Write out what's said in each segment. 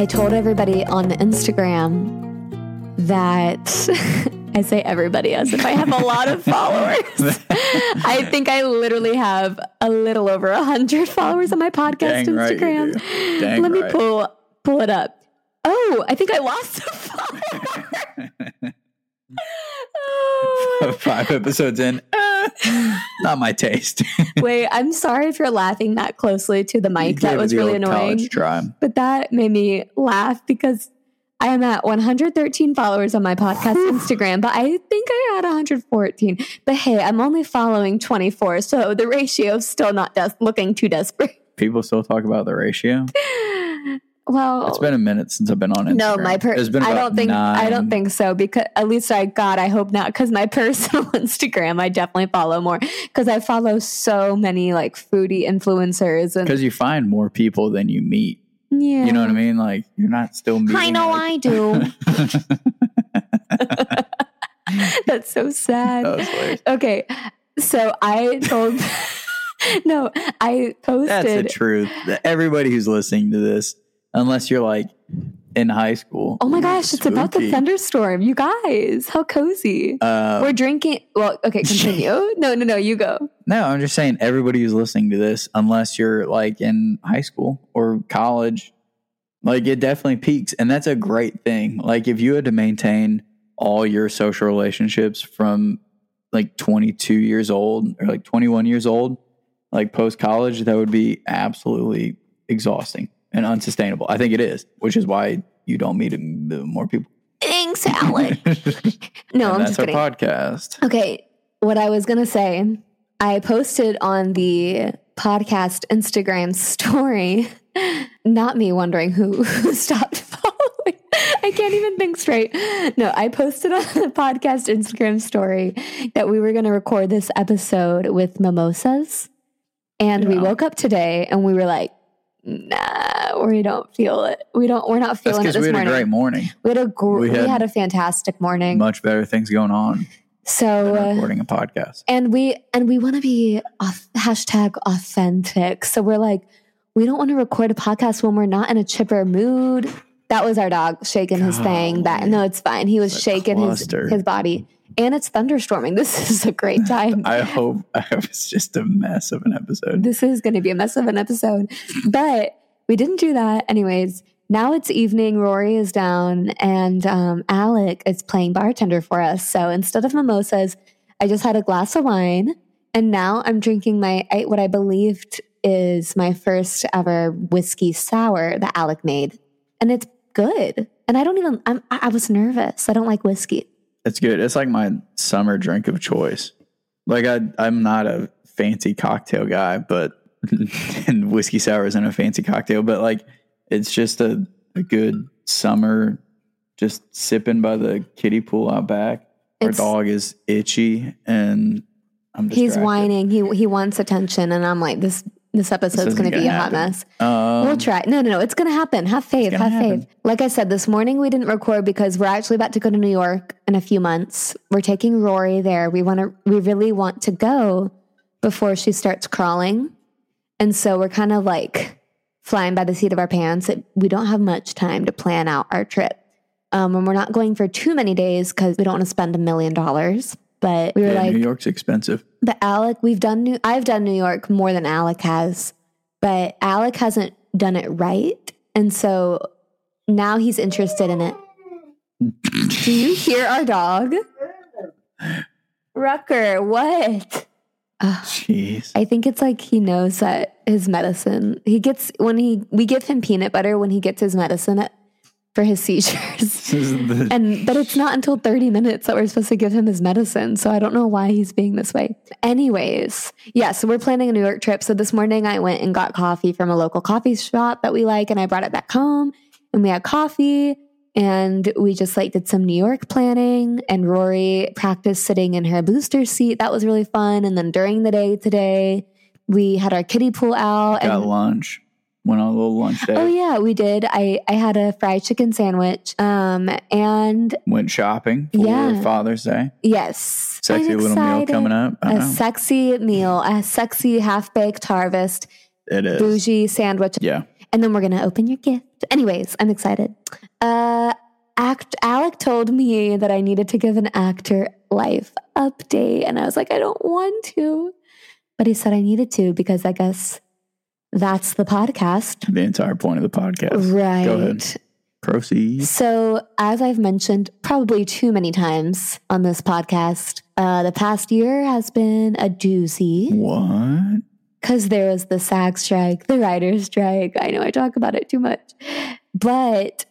I told everybody on the Instagram that I say everybody as if I have a lot of followers. I think I literally have a little over 100 followers on my podcast Instagram. Right, Let me pull it up. Oh, I think I lost a follower. 5 episodes in, not my taste. Wait, I'm sorry if you're laughing that closely to the mic. That was really annoying. But that made me laugh because I am at 113 followers on my podcast Instagram, but I think I had 114. But hey, I'm only following 24, so the ratio is still not looking too desperate. People still talk about the ratio? Well, it's been a minute since I've been on Instagram. No, I don't think so, because at least I hope not, because my personal Instagram I definitely follow more, because I follow so many like foodie influencers, and because you find more people than you meet. Yeah, you know what I mean. Like you're not still meeting. I know, I do. That's so sad. Okay, so I told. No, I posted. That's the truth. Everybody who's listening to this, unless you're like in high school. Oh my gosh, it's about the thunderstorm. You guys, how cozy. We're drinking. Well, okay, continue. No, you go. No, I'm just saying everybody who's listening to this, unless you're like in high school or college, like it definitely peaks. And that's a great thing. Like if you had to maintain all your social relationships from like 22 years old or like 21 years old, like post-college, that would be absolutely exhausting and unsustainable. I think it is, which is why you don't meet more people. Thanks, Alec. No, I'm just kidding. That's our podcast. Okay, what I was going to say, I posted on the podcast Instagram story, not me wondering who stopped following. I can't even think straight. No, I posted on the podcast Instagram story that we were going to record this episode with mimosas. And we woke up today and we were like, nah, we don't feel it. We're not feeling it this morning. We had a great morning. We had a fantastic morning. Much better things going on. So recording a podcast. And we want to be hashtag authentic. So we're like, we don't want to record a podcast when we're not in a chipper mood. That was our dog shaking his thing. No, it's fine. He was shaking his body. And it's thunderstorming. This is a great time. I hope it's just a mess of an episode. This is going to be a mess of an episode. But we didn't do that. Anyways, now it's evening. Rory is down and Alec is playing bartender for us. So instead of mimosas, I just had a glass of wine. And now I'm drinking what I believed is my first ever whiskey sour that Alec made. And it's good. And I was nervous. I don't like whiskey. It's good. It's like my summer drink of choice. Like I'm not a fancy cocktail guy, but and whiskey sour isn't a fancy cocktail, but like it's just a good summer, just sipping by the kiddie pool out back. Our dog is itchy and I'm distracted. He's whining. He wants attention, and I'm like, this episode's going to be a hot mess. We'll try. No. It's going to happen. Have faith. Like I said, this morning we didn't record because we're actually about to go to New York in a few months. We're taking Rory there. We really want to go before she starts crawling. And so we're kind of like flying by the seat of our pants. We don't have much time to plan out our trip. And we're not going for too many days because we don't want to spend $1 million. But we were like, New York's expensive. But Alec, I've done New York more than Alec has, but Alec hasn't done it right. And so now he's interested in it. Do you hear our dog? Rucker, what? Jeez. I think it's like he knows that his medicine, we give him peanut butter when he gets his medicine for his seizures. But it's not until 30 minutes that we're supposed to give him his medicine. So I don't know why he's being this way. Anyways, so we're planning a New York trip. So this morning I went and got coffee from a local coffee shop that we like, and I brought it back home and we had coffee and we just did some New York planning, and Rory practiced sitting in her booster seat. That was really fun. And then during the day today, we had our kiddie pool out. Got lunch. Went on a little lunch day. Oh, yeah, we did. I had a fried chicken sandwich and... Went shopping for Father's Day. Yes. Sexy little meal coming up. Sexy meal, a sexy half-baked harvest. It is. Bougie sandwich. Yeah. And then we're going to open your gift. Anyways, I'm excited. Alec told me that I needed to give an actor life update. And I was like, I don't want to. But he said I needed to because I guess that's the podcast. The entire point of the podcast. Right. Go ahead. Proceed. So, as I've mentioned probably too many times on this podcast, the past year has been a doozy. What? Because there was the SAG strike, the writer's strike. I know I talk about it too much. But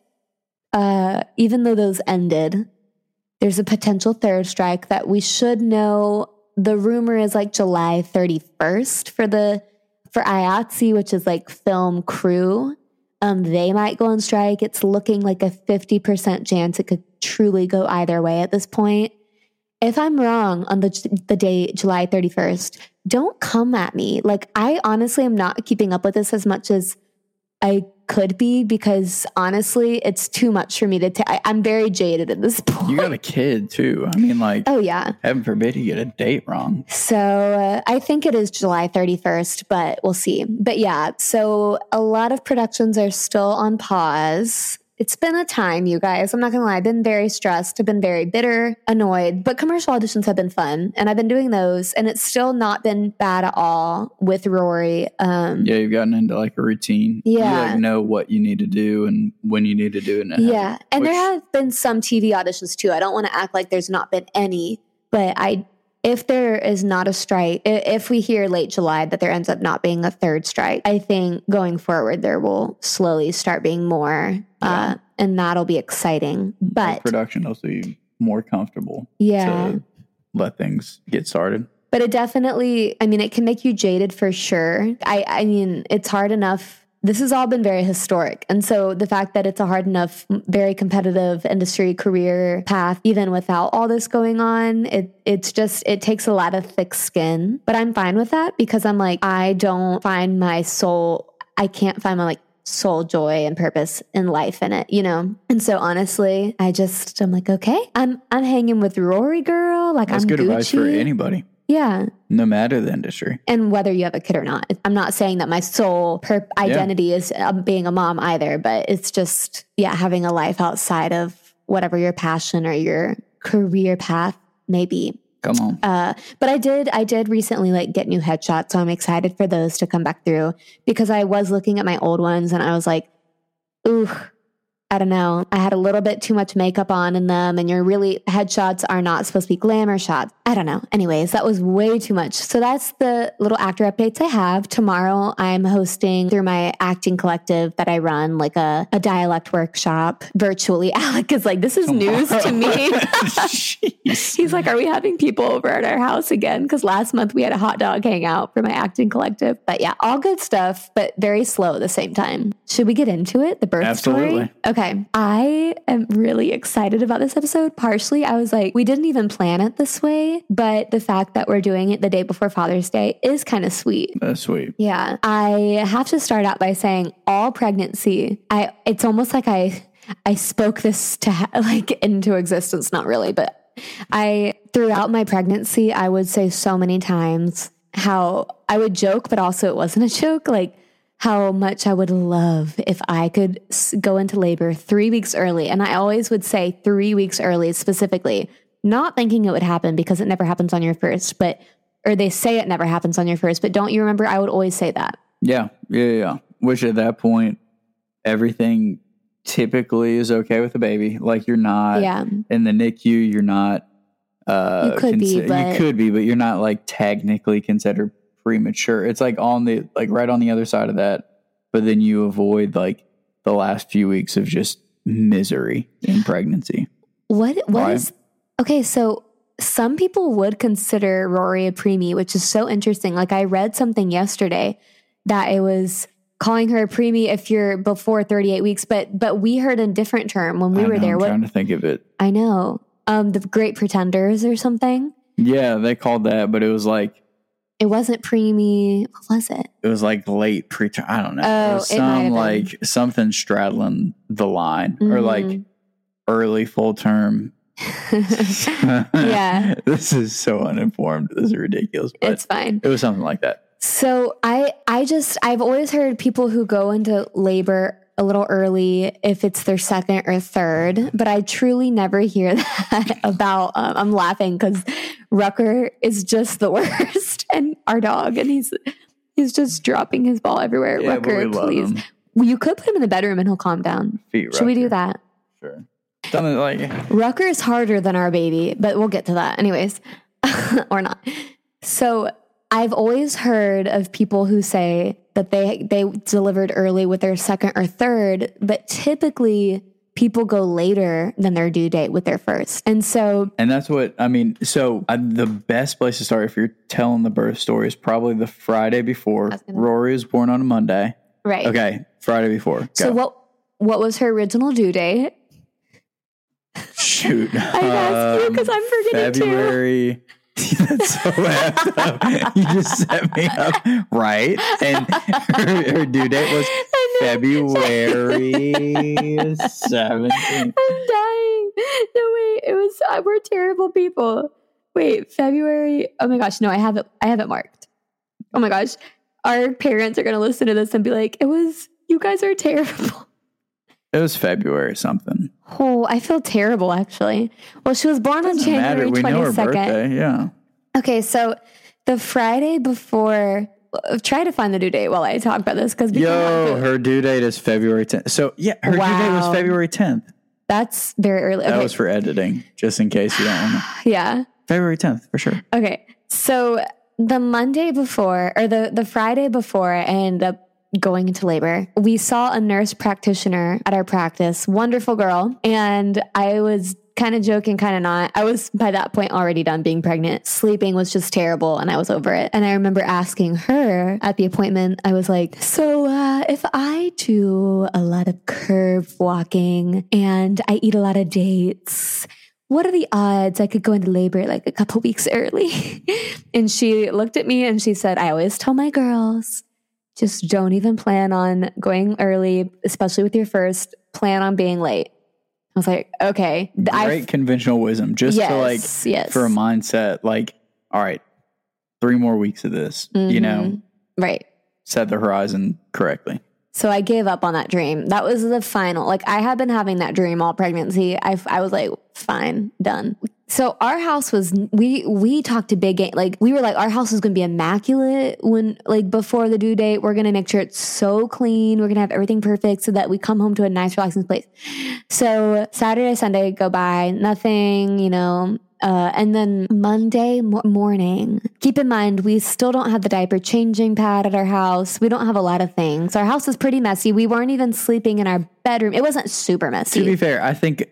even though those ended, there's a potential third strike that we should know. The rumor is like July 31st for IATSE, which is like film crew. They might go on strike. It's looking like a 50% chance it could truly go either way at this point. If I'm wrong on the day July 31st, don't come at me. Like, I honestly am not keeping up with this as much as I could be because honestly, it's too much for me to I'm very jaded at this point. You got a kid too. I mean, like, oh yeah. Heaven forbid you get a date wrong. So I think it is July 31st, but we'll see. But yeah, so a lot of productions are still on pause. It's been a time, you guys. I'm not going to lie. I've been very stressed. I've been very bitter, annoyed, but commercial auditions have been fun. And I've been doing those and it's still not been bad at all with Rory. Yeah, you've gotten into like a routine. Yeah. You like know what you need to do and when you need to do it. Yeah. And there have been some TV auditions too. I don't want to act like there's not been any, but if there is not a strike, if we hear late July that there ends up not being a third strike, I think going forward there will slowly start being more, and that'll be exciting. But production will be more comfortable. Yeah, to let things get started. But it definitely, I mean, it can make you jaded for sure. I mean, it's hard enough. This has all been very historic. And so the fact that it's a hard enough, very competitive industry career path, even without all this going on, it takes a lot of thick skin. But I'm fine with that because I'm like, I can't find my like soul joy and purpose in life in it, you know? And so honestly, I'm like, okay, I'm hanging with Rory girl. Like that's I'm good Gucci. Advice for anybody. Yeah. No matter the industry. And whether you have a kid or not. I'm not saying that my sole identity is being a mom either, but it's just, having a life outside of whatever your passion or your career path may be. Come on. But I did recently like get new headshots. So I'm excited for those to come back through because I was looking at my old ones and I was like, ooh, I don't know. I had a little bit too much makeup on in them and headshots are not supposed to be glamour shots. I don't know. Anyways, that was way too much. So that's the little actor updates I have. Tomorrow I'm hosting through my acting collective that I run like a dialect workshop virtually. Alec is like, this is news to me. He's like, are we having people over at our house again? Because last month we had a hot dog hangout for my acting collective. But yeah, all good stuff, but very slow at the same time. Should we get into it? The birth story? Okay. I am really excited about this episode. Partially, I was like, we didn't even plan it this way, but the fact that we're doing it the day before Father's Day is kind of sweet. That's sweet. Yeah. I have to start out by saying all pregnancy, it's almost like I spoke this into existence. Not really, but throughout my pregnancy, I would say so many times how I would joke, but also it wasn't a joke. Like, how much I would love if I could go into labor 3 weeks early. And I always would say 3 weeks early specifically, not thinking it would happen because it never happens on your first, or they say it never happens on your first, but don't you remember? I would always say that. Yeah. Which at that point, everything typically is okay with the baby. Like you're not in the NICU, you're not, you could be, but you're not like technically considered premature. It's like right on the other side of that, but then you avoid like the last few weeks of just misery in pregnancy. What is okay? So some people would consider Rory a preemie, which is so interesting. Like I read something yesterday that it was calling her a preemie if you're before 38 weeks, but we heard a different term when we were there. I'm trying to think of it. I know. The Great Pretenders or something. Yeah, they called that, but it was like, it wasn't preemie. What was it? It was like late preterm. I don't know. Oh, it was like something straddling the line or like early full term. Yeah. This is so uninformed. This is ridiculous. But it's fine. It was something like that. So I've always heard people who go into labor a little early if it's their second or third, but I truly never hear that about, I'm laughing because Rucker is just the worst, and our dog, and he's just dropping his ball everywhere. Yeah, Rucker, please. Well, you could put him in the bedroom and he'll calm down. Should we do that? Sure. Something like Rucker is harder than our baby, but we'll get to that anyways. Or not. So I've always heard of people who say that they delivered early with their second or third, but typically people go later than their due date with their first. And that's what I mean. So the best place to start if you're telling the birth story is probably the Friday before. Rory was born on a Monday. Right. Okay. Friday before. Go. So what was her original due date? Shoot. I asked you because I'm forgetting February. too. That's so effed up. You just set me up. Right. And her due date was February 17th. I'm dying. No, wait. It was, we're terrible people. Wait, February. Oh my gosh. No, I have it marked. Oh my gosh. Our parents are going to listen to this and be like, you guys are terrible. It was February something. Oh, I feel terrible, actually. Well, she was born on January 22nd. We know her birthday, yeah. Okay, so the Friday before, try to find the due date while I talk about this. Her due date is February 10th. So, yeah, her due date was February 10th. That's very early. Okay. That was for editing, just in case you don't know. Yeah. February 10th, for sure. Okay, so the Monday before, or the Friday before I ended up going into labor, we saw a nurse practitioner at our practice, wonderful girl. And I was kind of joking, kind of not. I was by that point already done being pregnant. Sleeping was just terrible and I was over it. And I remember asking her at the appointment, I was like, so if I do a lot of curve walking and I eat a lot of dates, what are the odds I could go into labor like a couple weeks early? And she looked at me and she said, I always tell my girls, just don't even plan on going early, especially with your first. Plan on being late. I was like, okay. Great conventional wisdom. Just for a mindset, like, all right, 3 more weeks of this, Right. Set the horizon correctly. So I gave up on that dream. That was the final. Like, I had been having that dream all pregnancy. I was like, fine, done. So our house was, we talked to big game. Like, we were like, our house is going to be immaculate when, like, before the due date. We're going to make sure it's so clean. We're going to have everything perfect so that we come home to a nice, relaxing place. So Saturday, Sunday go by, nothing, and then Monday morning, keep in mind, we still don't have the diaper changing pad at our house. We don't have a lot of things. Our house is pretty messy. We weren't even sleeping in our bedroom. It wasn't super messy. To be fair, I think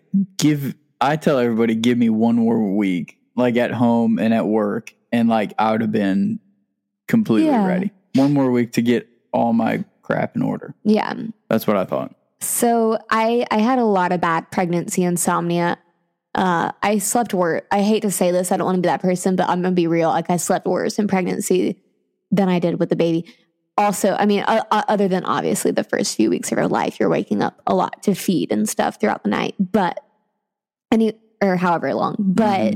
I tell everybody, give me 1 more week, like at home and at work, and like I would have been completely ready. 1 more week to get all my crap in order. Yeah. That's what I thought. So I had a lot of bad pregnancy insomnia. I slept worse. I hate to say this. I don't want to be that person, but I'm going to be real. Like, I slept worse in pregnancy than I did with the baby. Also, I mean, other than obviously the first few weeks of her life, you're waking up a lot to feed and stuff throughout the night, or however long. But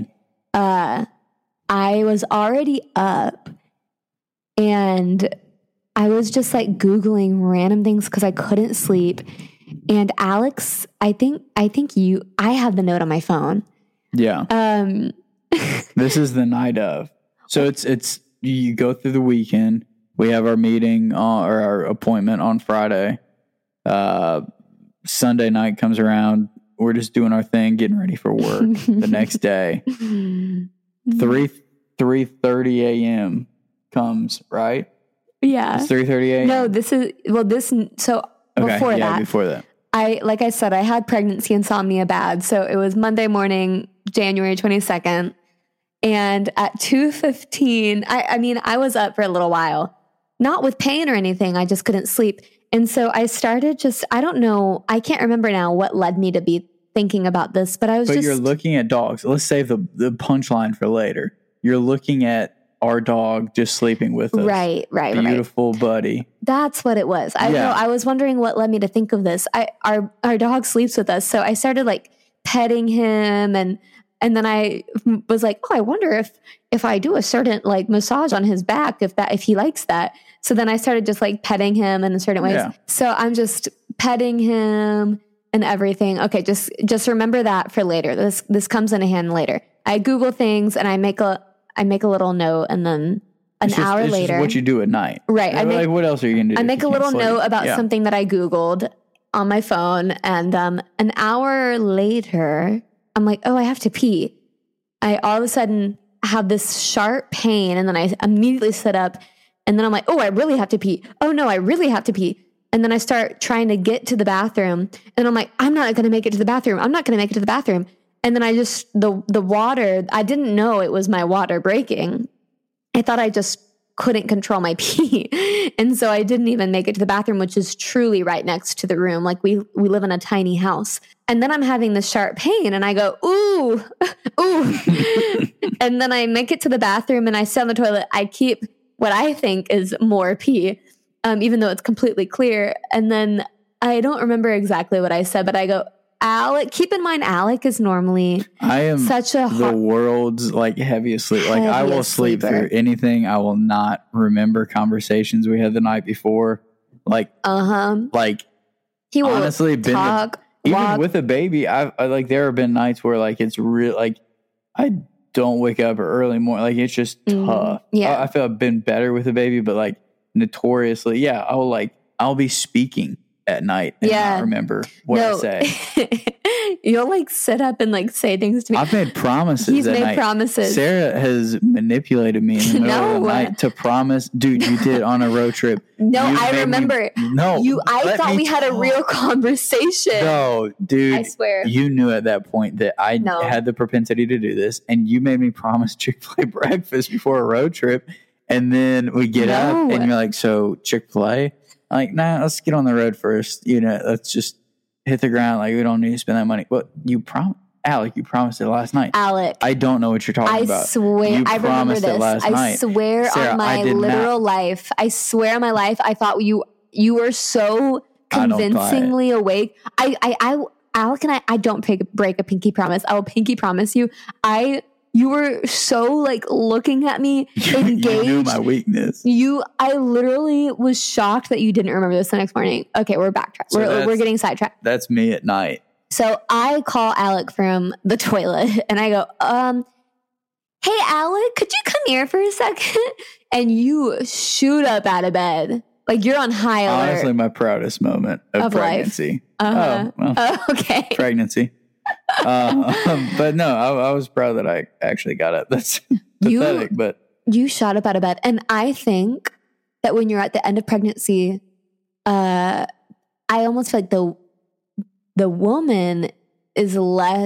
I was already up and I was just like Googling random things because I couldn't sleep. And Alex, I have the note on my phone. Yeah. This is the night of. So it's you go through the weekend. We have our meeting or our appointment on Friday. Sunday night comes around. We're just doing our thing, getting ready for work the next day. 3:30 a.m. comes, right? Yeah. It's 3:30 a.m. No, before that. Like I said, I had pregnancy insomnia bad. So it was Monday morning, January 22nd. And at 2:15, I was up for a little while, not with pain or anything. I just couldn't sleep. And so I started I don't know, I can't remember now what led me to be thinking about this, but you're looking at dogs. Let's save the punchline for later. You're looking at our dog just sleeping with us. Right. Beautiful buddy. That's what it was. I know. I was wondering what led me to think of this. Our dog sleeps with us. So I started like petting him and And then I was like, oh, I wonder if I do a certain like massage on his back, if he likes that. So then I started just like petting him in certain ways. Yeah. So I'm just petting him and everything. Okay, just remember that for later. This comes in hand later. I Google things and I make a little note, and then an hour later, it's just what you do at night, right? What else are you gonna do? I make a little note about something that I Googled on my phone, and an hour later, I'm like, oh, I have to pee. I all of a sudden have this sharp pain, and then I immediately sit up, and then I'm like, oh, I really have to pee. Oh no, I really have to pee. And then I start trying to get to the bathroom, and I'm like, I'm not going to make it to the bathroom. I'm not going to make it to the bathroom. And then I just, the water, I didn't know it was my water breaking. I thought I just couldn't control my pee. And so I didn't even make it to the bathroom, which is truly right next to the room. Like we live in a tiny house. And then I'm having this sharp pain, and I go, ooh. And then I make it to the bathroom, and I sit on the toilet. I keep what I think is more pee, even though it's completely clear. And then I don't remember exactly what I said, but I go, Alec, keep in mind, Alec is normally the world's like heaviest sleep. Like I will sleep through anything. I will not remember conversations we had the night before. Like, like he will honestly talk, even with a baby. I like, there have been nights where like, it's real, like I don't wake up early morning. Like it's just tough. Yeah. I feel I've been better with a baby, but like notoriously, I'll be speaking at night and not remember what I say. You'll like sit up and like say things to me. I've made promises. He's made promises. Sarah has manipulated me in the middle of the night to promise. Dude, you did on a road trip. No, I remember. I thought we had a real conversation. No, dude. I swear. You knew at that point that I had the propensity to do this, and you made me promise Chick-fil-A breakfast before a road trip. And then we get up and you're like, so Chick-fil-A? I'm like, nah, let's get on the road first. You know, let's just hit the ground. Like, we don't need to spend that money. But Alec, you promised it last night. Alec. I don't know what you're talking about. I swear. I remember this. I swear Sarah, on my literal life. I swear on my life. I thought you were so convincingly awake. Alec and I don't break a pinky promise. I will pinky promise you. You were so like looking at me, engaged. You knew my weakness. I literally was shocked that you didn't remember this the next morning. Okay, we're backtracked. So we're getting sidetracked. That's me at night. So I call Alec from the toilet, and I go, hey, Alec, could you come here for a second? And you shoot up out of bed. Like you're on high alert. Honestly, my proudest moment of pregnancy. Life. Okay. Pregnancy. But no, I was proud that I actually got up. That's pathetic, but you shot up out of bed. And I think that when you're at the end of pregnancy, I almost feel like the woman is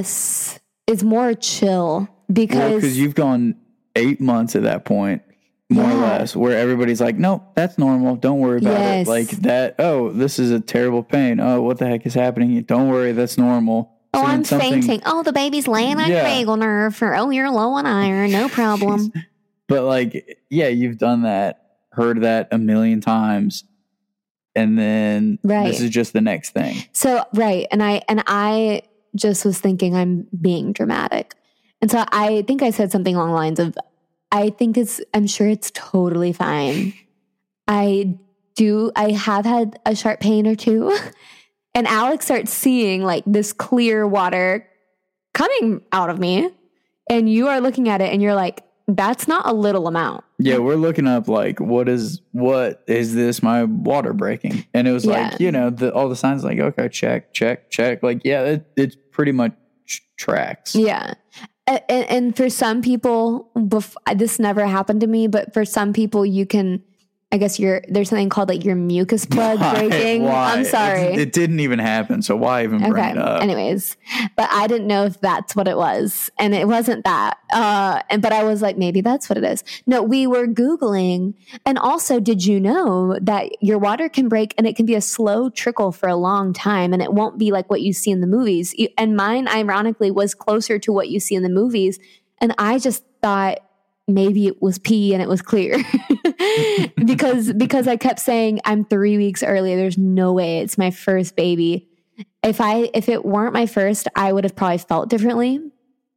more chill because you've gone 8 months at that point, more or less, where everybody's like, no, that's normal. Don't worry about it. Like that. Oh, this is a terrible pain. Oh, what the heck is happening? Don't worry. That's normal. Oh, I'm fainting. Oh, the baby's laying on your vagal nerve. Or, you're low on iron. No problem. But like, you've done that, heard that a million times. And then this is just the next thing. So, right. And I just was thinking I'm being dramatic. And so I think I said something along the lines of, I'm sure it's totally fine. I have had a sharp pain or two. And Alex starts seeing like this clear water coming out of me. And you are looking at it and you're like, that's not a little amount. Yeah, we're looking up like, what is this, my water breaking? And it was like, all the signs like, okay, check. Like, it's pretty much tracks. Yeah. And for some people, this never happened to me, but for some people you can, I guess there's something called like your mucus plug breaking. Why? I'm sorry. It didn't even happen. So why even bring it up? Anyways, but I didn't know if that's what it was. And it wasn't that. But I was like, maybe that's what it is. No, we were Googling. And also, did you know that your water can break and it can be a slow trickle for a long time and it won't be like what you see in the movies? And mine, ironically, was closer to what you see in the movies. And I just thought, maybe it was pee and it was clear because I kept saying I'm 3 weeks early. There's no way it's my first baby. If it weren't my first, I would have probably felt differently.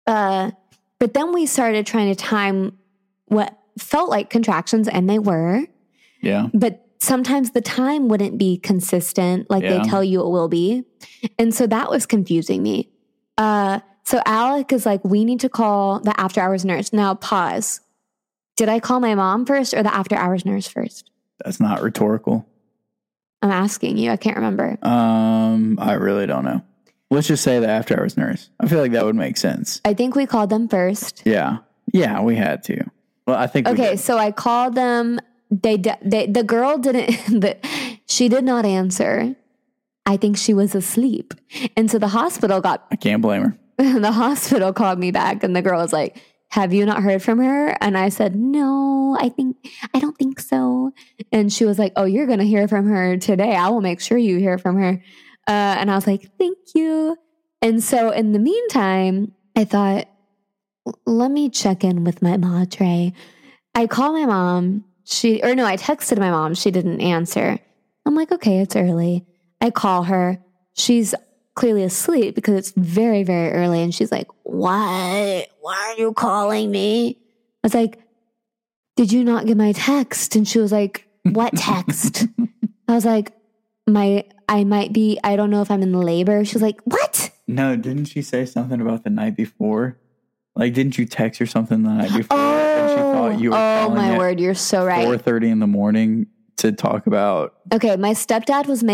But then we started trying to time what felt like contractions, and they were. Yeah. But sometimes the time wouldn't be consistent like they tell you it will be. And so that was confusing me. So Alec is like, we need to call the after hours nurse. Now pause. Did I call my mom first or the after hours nurse first? That's not rhetorical. I'm asking you. I can't remember. I really don't know. Let's just say the after hours nurse. I feel like that would make sense. I think we called them first. Yeah. Yeah, we had to. Well, I think okay, so I called them. The girl didn't, she did not answer. I think she was asleep. And so the hospital I can't blame her. The hospital called me back and the girl was like, have you not heard from her? And I said, no, I don't think so. And she was like, oh, you're going to hear from her today. I will make sure you hear from her. And I was like, thank you. And so in the meantime, I thought, let me check in with my madre. I called my mom. I texted my mom. She didn't answer. I'm like, okay, it's early. I call her. She's clearly asleep because it's very, very early. And she's like, what? Why are you calling me? I was like, did you not get my text? And she was like, what text? I was like, I don't know if I'm in labor. She was like, what? No, didn't she say something about the night before? Like, didn't you text her something the night before? And she thought you were calling my word, you're so right. 4:30 in the morning to talk about. Okay, my stepdad was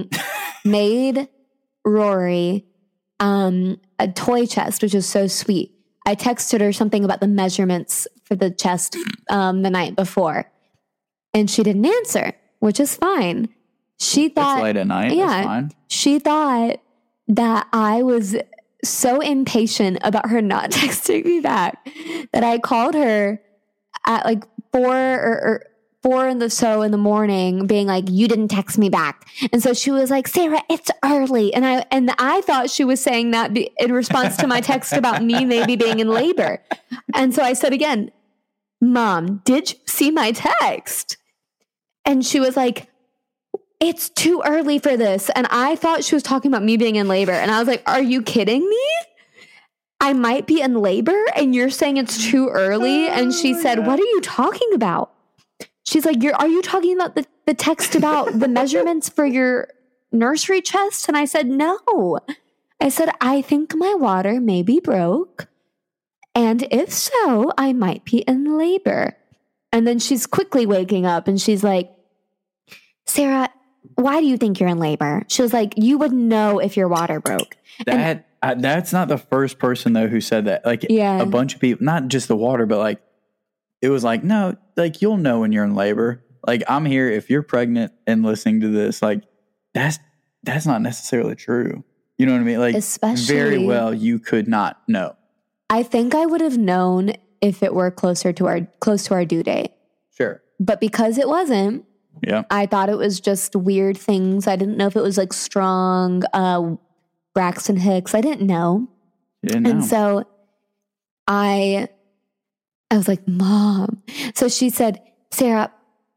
made Rory a toy chest, which is so sweet. I texted her something about the measurements for the chest the night before, and she didn't answer, which is fine. She thought it's late at night. Yeah, that's fine. She thought that I was so impatient about her not texting me back that I called her at like 4 in the morning being like, you didn't text me back. And so she was like, Sarah, it's early. And I thought she was saying that in response to my text about me maybe being in labor. And so I said again, Mom, did you see my text? And she was like, it's too early for this. And I thought she was talking about me being in labor. And I was like, are you kidding me? I might be in labor and you're saying it's too early. And she said, what are you talking about? She's like, are you talking about the text about the measurements for your nursery chest? And I said, no. I said, I think my water may be broke. And if so, I might be in labor. And then she's quickly waking up and she's like, Sarah, why do you think you're in labor? She was like, you would know if your water broke. That's not the first person though who said that. Like a bunch of people, not just the water, but like, it was like, no, like you'll know when you're in labor. Like I'm here. If you're pregnant and listening to this, like that's not necessarily true. You know what I mean? Like especially, very well, you could not know. I think I would have known if it were close to our due date. Sure. But because it wasn't, yeah, I thought it was just weird things. I didn't know if it was like strong Braxton Hicks. I didn't know. You didn't know. And so I was like, Mom. So she said, Sarah,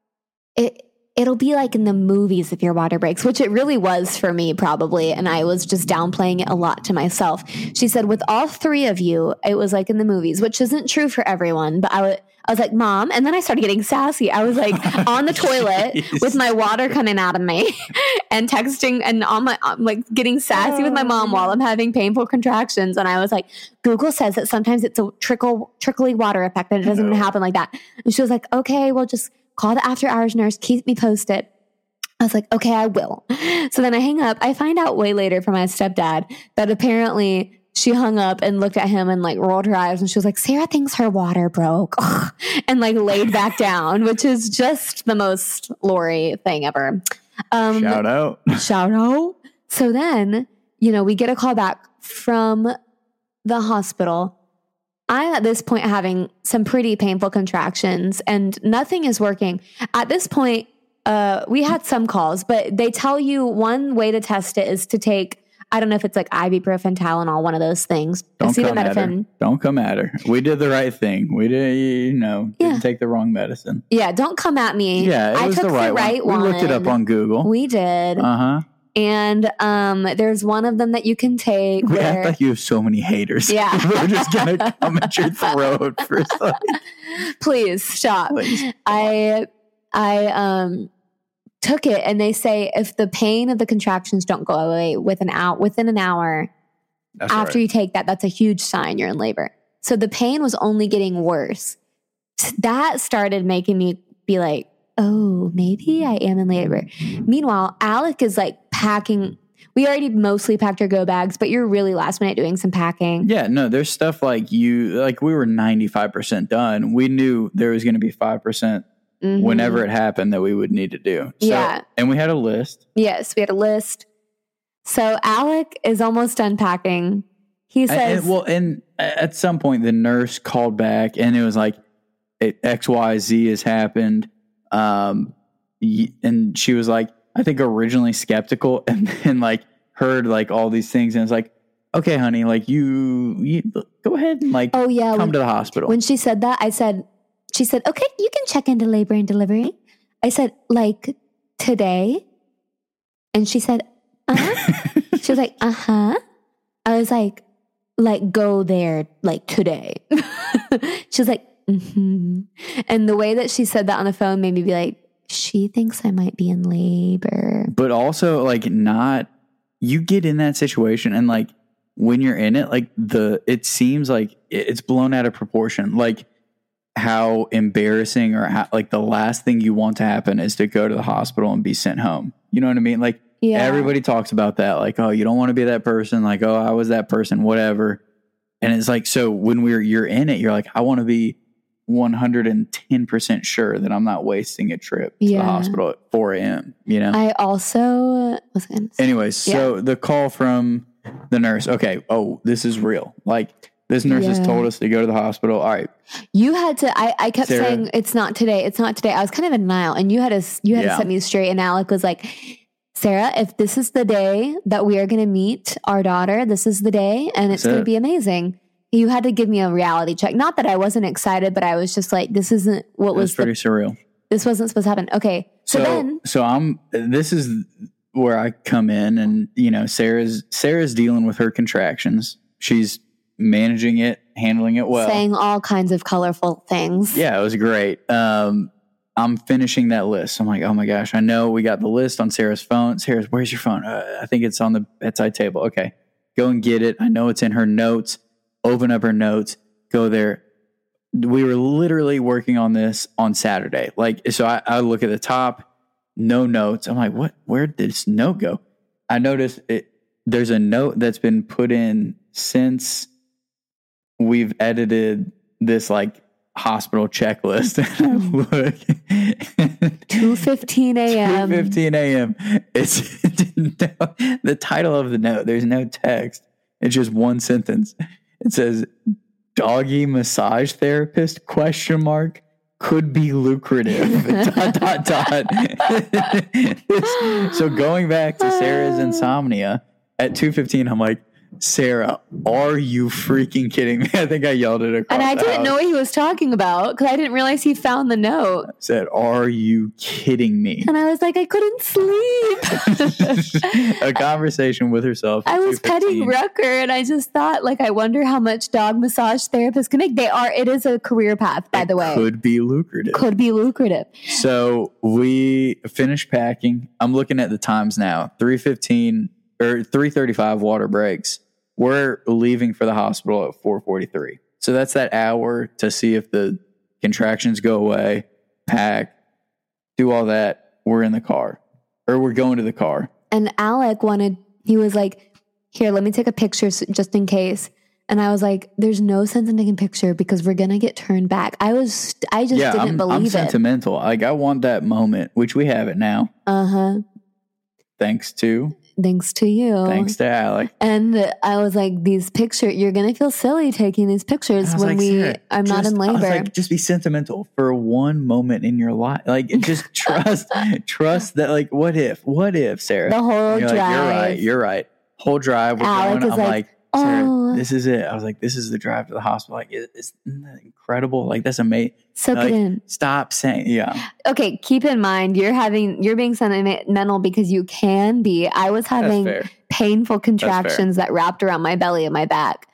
it'll be like in the movies if your water breaks, which it really was for me probably. And I was just downplaying it a lot to myself. She said, with all three of you, it was like in the movies, which isn't true for everyone. But I was like, Mom. And then I started getting sassy. I was like on the toilet with my water coming out of me and texting and I'm like getting sassy with my mom while I'm having painful contractions. And I was like, Google says that sometimes it's a trickly water effect and it doesn't happen like that. And she was like, okay, well just call the after hours nurse, keep me posted. I was like, okay, I will. So then I hang up. I find out way later from my stepdad that apparently she hung up and looked at him and like rolled her eyes and she was like, Sarah thinks her water broke and like laid back down, which is just the most Lori thing ever. Shout out. So then, we get a call back from the hospital. I'm at this point having some pretty painful contractions and nothing is working. At this point, we had some calls, but they tell you one way to test it is to take, I don't know if it's like ibuprofen, Tylenol, one of those things. Don't come at her. We did the right thing. We didn't take the wrong medicine. Yeah, don't come at me. Yeah, it was the right one. We looked it up on Google. We did. Uh-huh. And there's one of them that you can take. We act like you have so many haters. Yeah. We're just going to come at your throat for something. Please stop. Please. I took it, and they say if the pain of the contractions don't go away within an hour That's after you take that, that's a huge sign you're in labor. So the pain was only getting worse. That started making me be like, oh, maybe I am in labor. Meanwhile, Alec is like packing. We already mostly packed our go bags, but you're really last minute doing some packing. Yeah, no, there's stuff we were 95% done. We knew there was going to be 5% whenever it happened that we would need to do. So, yeah. And we had a list. Yes, we had a list. So Alec is almost done packing. He says, and at some point the nurse called back and it was like, XYZ has happened. And she was like, I think originally skeptical and then like heard like all these things. And it's like, okay, honey, like you go ahead and like, come to the hospital. When she said that, she said, okay, you can check into labor and delivery. I said, like today? And she said, uh-huh. She was like, uh-huh. I was like go there like today. She was like, mm-hmm. And the way that she said that on the phone made me be like, she thinks I might be in labor. But also like you get in that situation and like when you're in it, like it seems like it's blown out of proportion. Like how embarrassing or how, like the last thing you want to happen is to go to the hospital and be sent home. You know what I mean? Like everybody talks about that. Like, oh, you don't want to be that person. Like, oh, I was that person, whatever. And it's like, so when you're in it, you're like, I want to be 110% sure that I'm not wasting a trip to the hospital at 4 a.m. You know. I also anyways, so the call from the nurse. Okay. Oh, this is real. Like this nurse has told us to go to the hospital. All right. You had to. I kept saying it's not today. It's not today. I was kind of in denial, and you had to set me straight. And Alec was like, Sarah, if this is the day that we are going to meet our daughter, this is the day, and it's going to be amazing. You had to give me a reality check. Not that I wasn't excited, but I was just like, this isn't what was pretty surreal. This wasn't supposed to happen. Okay. This is where I come in and, you know, Sarah's dealing with her contractions. She's managing it, handling it well. Saying all kinds of colorful things. Yeah, it was great. I'm finishing that list. I'm like, oh my gosh, I know we got the list on Sarah's phone. Sarah's, where's your phone? I think it's on the bedside table. Okay. Go and get it. I know it's in her notes. Open up her notes, go there. We were literally working on this on Saturday. Like, so I look at the top, no notes. I'm like, what? Where did this note go? I noticed there's a note that's been put in since we've edited this like hospital checklist. And I look 2:15 a.m. 2:15 a.m. It's the title of the note. There's no text. It's just one sentence. It says, doggy massage therapist, ? Could be lucrative. ... So going back to Sarah's insomnia at 2:15, I'm like, Sarah, are you freaking kidding me? I think I yelled it across. And I didn't know what he was talking about because I didn't realize he found the note. I said, are you kidding me? And I was like, I couldn't sleep. A conversation with herself. I was petting Rucker and I just thought, like, I wonder how much dog massage therapists can make. It is a career path, by the way. Could be lucrative. So we finished packing. I'm looking at the times now. 3:15 or 3:35 water breaks. We're leaving for the hospital at 4:43. So that's that hour to see if the contractions go away, pack, do all that. We're in the car or we're going to the car. And Alec he was like, here, let me take a picture just in case. And I was like, there's no sense in taking a picture because we're going to get turned back. I just didn't believe it. I'm sentimental. Like I want that moment, which we have it now. Uh-huh. Thanks to you. Thanks to Alec. And I was like, these pictures, you're going to feel silly taking these pictures when I'm not in labor. I was like, just be sentimental for one moment in your life. Like, just trust that, like, what if, Sarah? The whole drive. Like, you're right. Whole drive. Alec is I'm like, Sarah, this is it. I was like, this is the drive to the hospital. Like, isn't that incredible? Like, that's amazing. Soak it in. Stop saying, yeah. Okay, keep in mind, you're being sentimental because you can be. I was having painful contractions that wrapped around my belly and my back.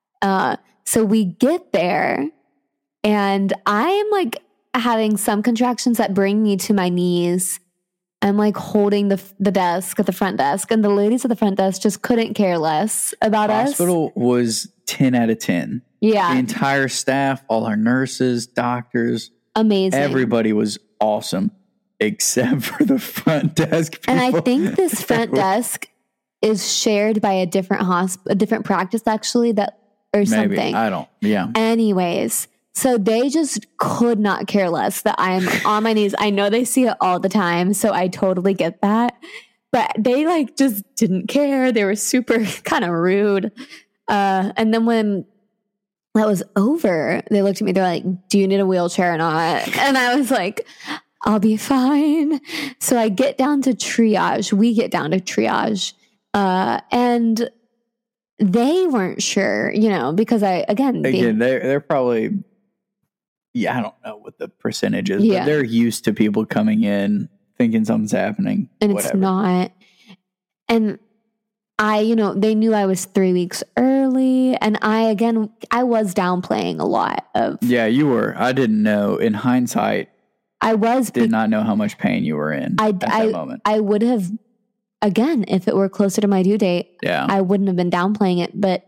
So we get there, and I am like having some contractions that bring me to my knees. I'm like holding the desk at the front desk, and the ladies at the front desk just couldn't care less about us. Hospital was 10 out of 10. Yeah. The entire staff, all our nurses, doctors. Amazing. Everybody was awesome, except for the front desk people. And I think this front desk is shared by a different practice actually, or something. Maybe. I don't, yeah. Anyways. So they just could not care less that I'm on my knees. I know they see it all the time, so I totally get that. But they like just didn't care. They were super kind of rude. And then when that was over, they looked at me. They're like, "Do you need a wheelchair or not?" And I was like, "I'll be fine." So I get down to triage. We get down to triage. And they weren't sure, because they're probably... Yeah, I don't know what the percentage is, but they're used to people coming in thinking something's happening. And whatever. It's not. And they knew I was 3 weeks early. And I was downplaying a lot of. Yeah, you were. I didn't know. In hindsight, did not know how much pain you were in at that moment. I would have, again, if it were closer to my due date, I wouldn't have been downplaying it. But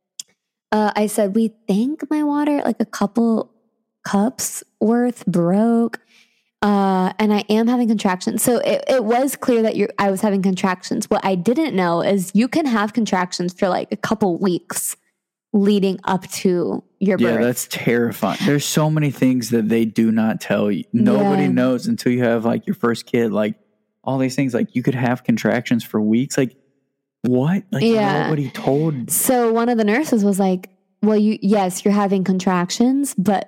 I said, we think my water, like a couple cups worth broke, and I am having contractions. So it was clear that I was having contractions. What I didn't know is you can have contractions for like a couple weeks leading up to your birth. Yeah, that's terrifying. There's so many things that they do not tell you. Nobody knows until you have like your first kid. Like all these things, like you could have contractions for weeks. Like what? Like nobody told. So one of the nurses was like, well, you're having contractions, but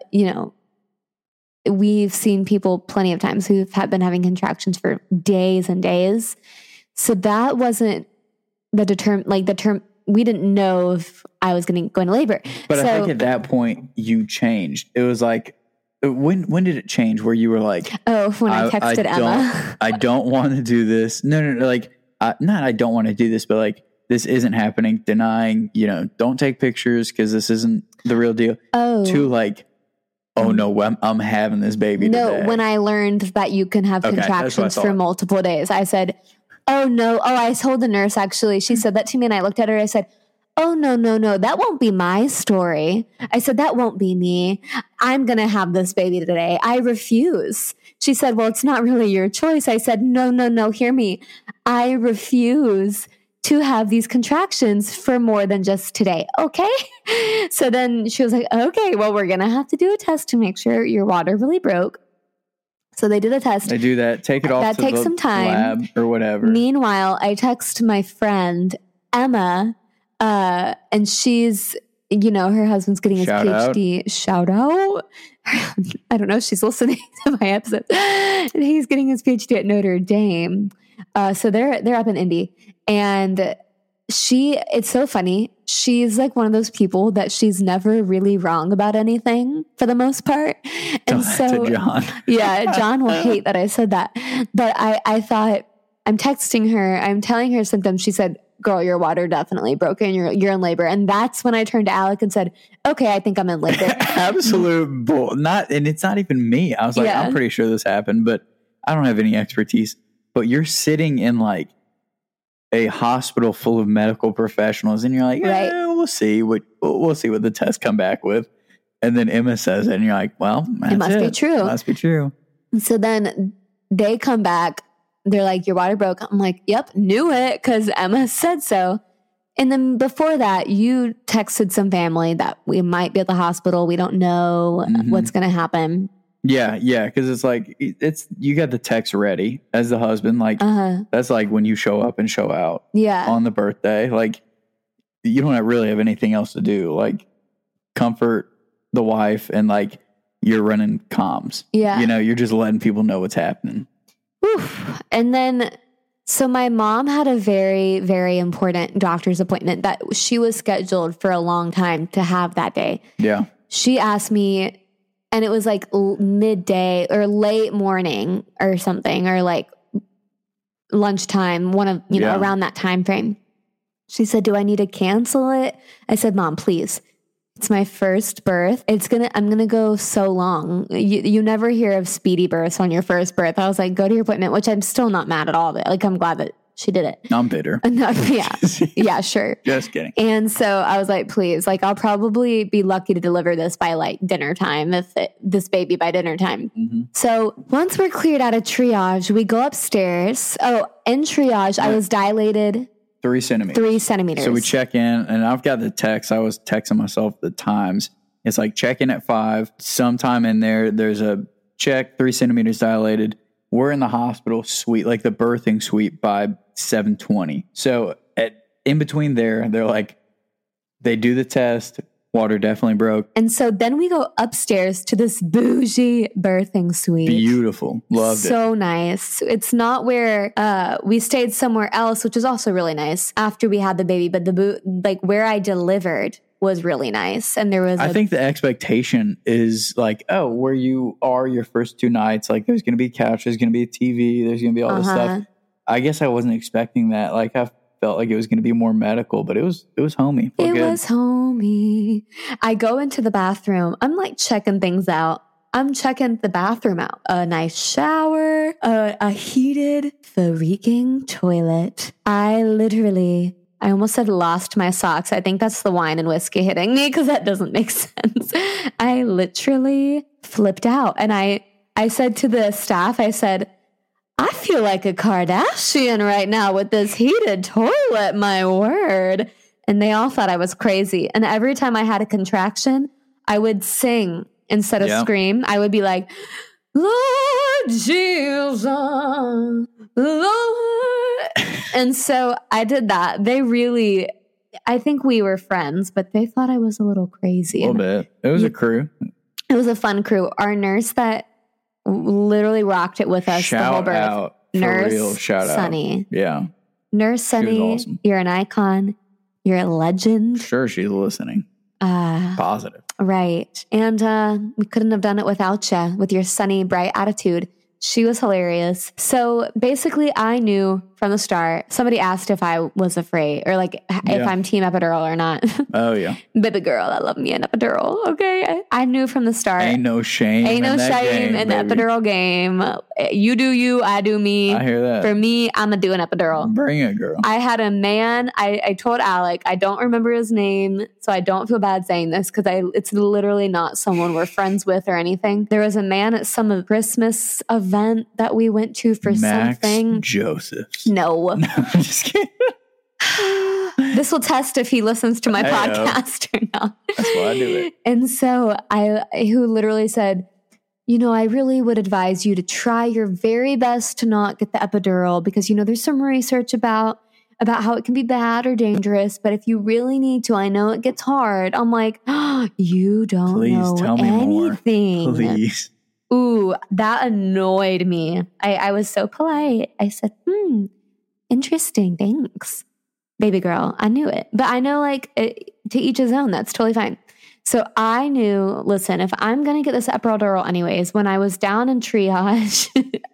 we've seen people plenty of times who have been having contractions for days and days. So that wasn't the term. We didn't know if I was going to labor. But I think at that point you changed. It was like, when did it change where you were like, when I texted Emma, I don't want to do this. No, like, not I don't want to do this, but like, this isn't happening, denying, don't take pictures because this isn't the real deal. To like, oh no, I'm having this baby today. No, when I learned that you can have contractions for multiple days, I said, oh no. Oh, I told the nurse actually, she said that to me and I looked at her, I said, oh no, that won't be my story. I said, that won't be me. I'm going to have this baby today. I refuse. She said, well, it's not really your choice. I said, no, hear me. I refuse to have these contractions for more than just today. Okay. So then she was like, okay, well, we're going to have to do a test to make sure your water really broke. So they did a test. They do that. Take it off that to takes the some time. Lab or whatever. Meanwhile, I text my friend, Emma, and she's, her husband's getting his PhD. Shout out. I don't know if she's listening to my episode. And he's getting his PhD at Notre Dame. So they're up in Indy. And it's so funny. She's like one of those people that she's never really wrong about anything for the most part. And so John. Yeah, John will hate that I said that. But I thought, I'm texting her, I'm telling her symptoms. She said, girl, your water definitely broken. You're in labor. And that's when I turned to Alec and said, okay, I think I'm in labor. Absolute bull. And it's not even me. I was like, I'm pretty sure this happened, but I don't have any expertise. But you're sitting in like a hospital full of medical professionals, and you're like, we'll see what the tests come back with. And then Emma says it, and you're like, well, it must be true. It must be true. So then they come back. They're like, your water broke. I'm like, yep, knew it because Emma said so. And then before that, you texted some family that we might be at the hospital. We don't know what's going to happen. Yeah, because it's like, you got the text ready as the husband. Like, that's like when you show up and show out on the birthday. Like, you don't really have anything else to do. Like, comfort the wife and like, you're running comms. Yeah. You're just letting people know what's happening. Oof. And then So my mom had a very, very important doctor's appointment that she was scheduled for a long time to have that day. Yeah. She asked me, and it was like midday or late morning or something, or like lunchtime, one of, around that time frame. She said, do I need to cancel it? I said, Mom, please. It's my first birth. I'm going to go so long. You never hear of speedy births on your first birth. I was like, go to your appointment, which I'm still not mad at all. But like, I'm glad that she did it. I'm bitter. No, yeah, sure. Just kidding. And so I was like, please, like, I'll probably be lucky to deliver this by like dinner time, this baby by dinner time. Mm-hmm. So once we're cleared out of triage, we go upstairs. Oh, in triage, I was dilated 3 centimeters. 3 centimeters. So we check in, and I've got the text. I was texting myself the times. It's like check in at 5. Sometime in there's a check, 3 centimeters dilated. We're in the hospital suite, like the birthing suite, by 7:20. So in between there, they're like, they do the test. Water definitely broke. And so then we go upstairs to this bougie birthing suite. Beautiful. Loved it. So nice. It's not where we stayed somewhere else, which is also really nice after we had the baby. But like where I delivered was really nice. And there was I think the expectation is like, oh, where you are your first 2 nights, like there's going to be a couch, there's going to be a TV, there's going to be all this stuff. I guess I wasn't expecting that. Like I felt like it was going to be more medical, but it was homey. It was homey. I go into the bathroom. I'm like checking things out. I'm checking the bathroom out. A nice shower, a heated freaking toilet. I almost said lost my socks. I think that's the wine and whiskey hitting me because that doesn't make sense. I literally flipped out. And I said to the staff, I said, I feel like a Kardashian right now with this heated toilet, my word. And they all thought I was crazy. And every time I had a contraction, I would sing instead of scream. I would be like, Lord Jesus, Lord. And so I did that. I think we were friends, but they thought I was a little crazy. A little bit. It was a crew. It was a fun crew. Our nurse that literally rocked it with us the whole birth. Out. Nurse real, shout Sunny. Out. Yeah. Nurse Sunny, awesome. You're an icon. You're a legend. Sure, she's listening. Positive. Right. And we couldn't have done it without you, with your sunny, bright attitude. She was hilarious. So basically, I knew from the start. Somebody asked if I was afraid or like if I'm team epidural or not. Oh, yeah. Baby girl, I love me an epidural. Okay. I knew from the start. Ain't no shame. Ain't no shame in the epidural game. You do you, I do me. I hear that. For me, I'm going to do an epidural. Bring it, girl. I had a man, I told Alec, I don't remember his name, so I don't feel bad saying this because it's literally not someone we're friends with or anything. There was a man at some Christmas event that we went to for Max something. Josephs. No. I'm just kidding. This will test if he listens to my podcast or not. That's why I do it. And so who literally said, I really would advise you to try your very best to not get the epidural because, there's some research about how it can be bad or dangerous. But if you really need to, I know it gets hard. I'm like, you don't know tell me anything. More. Please. Ooh, that annoyed me. I was so polite. I said, interesting. Thanks. Baby girl, I knew it. But I know to each his own. That's totally fine. So I knew, listen, if I'm going to get this epidural anyways, when I was down in triage,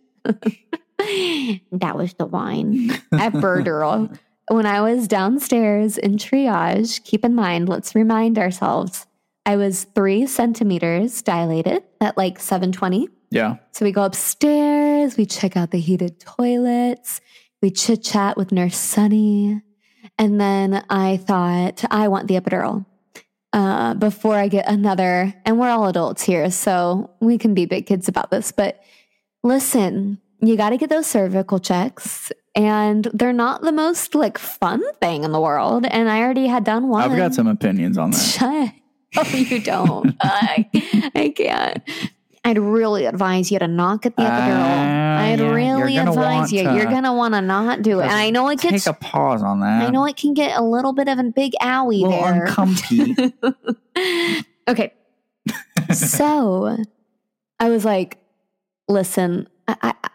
that was the wine. Epidural. When I was downstairs in triage, keep in mind, let's remind ourselves, I was 3 centimeters dilated at 7:20. Yeah. So we go upstairs, we check out the heated toilets, we chit chat with Nurse Sunny. And then I thought, I want the epidural before I get another. And we're all adults here, so we can be big kids about this. But listen, you got to get those cervical checks. And they're not the most fun thing in the world. And I already had done one. I've got some opinions on that. Shut. Oh, you don't. I can't. I'd really advise you to not get the epidural. I'd really advise you. You're going to want to not do it. And I know it gets... Take a pause on that. I know it can get a little bit of a big owie there. Uncomfy. Okay. So I was like, listen,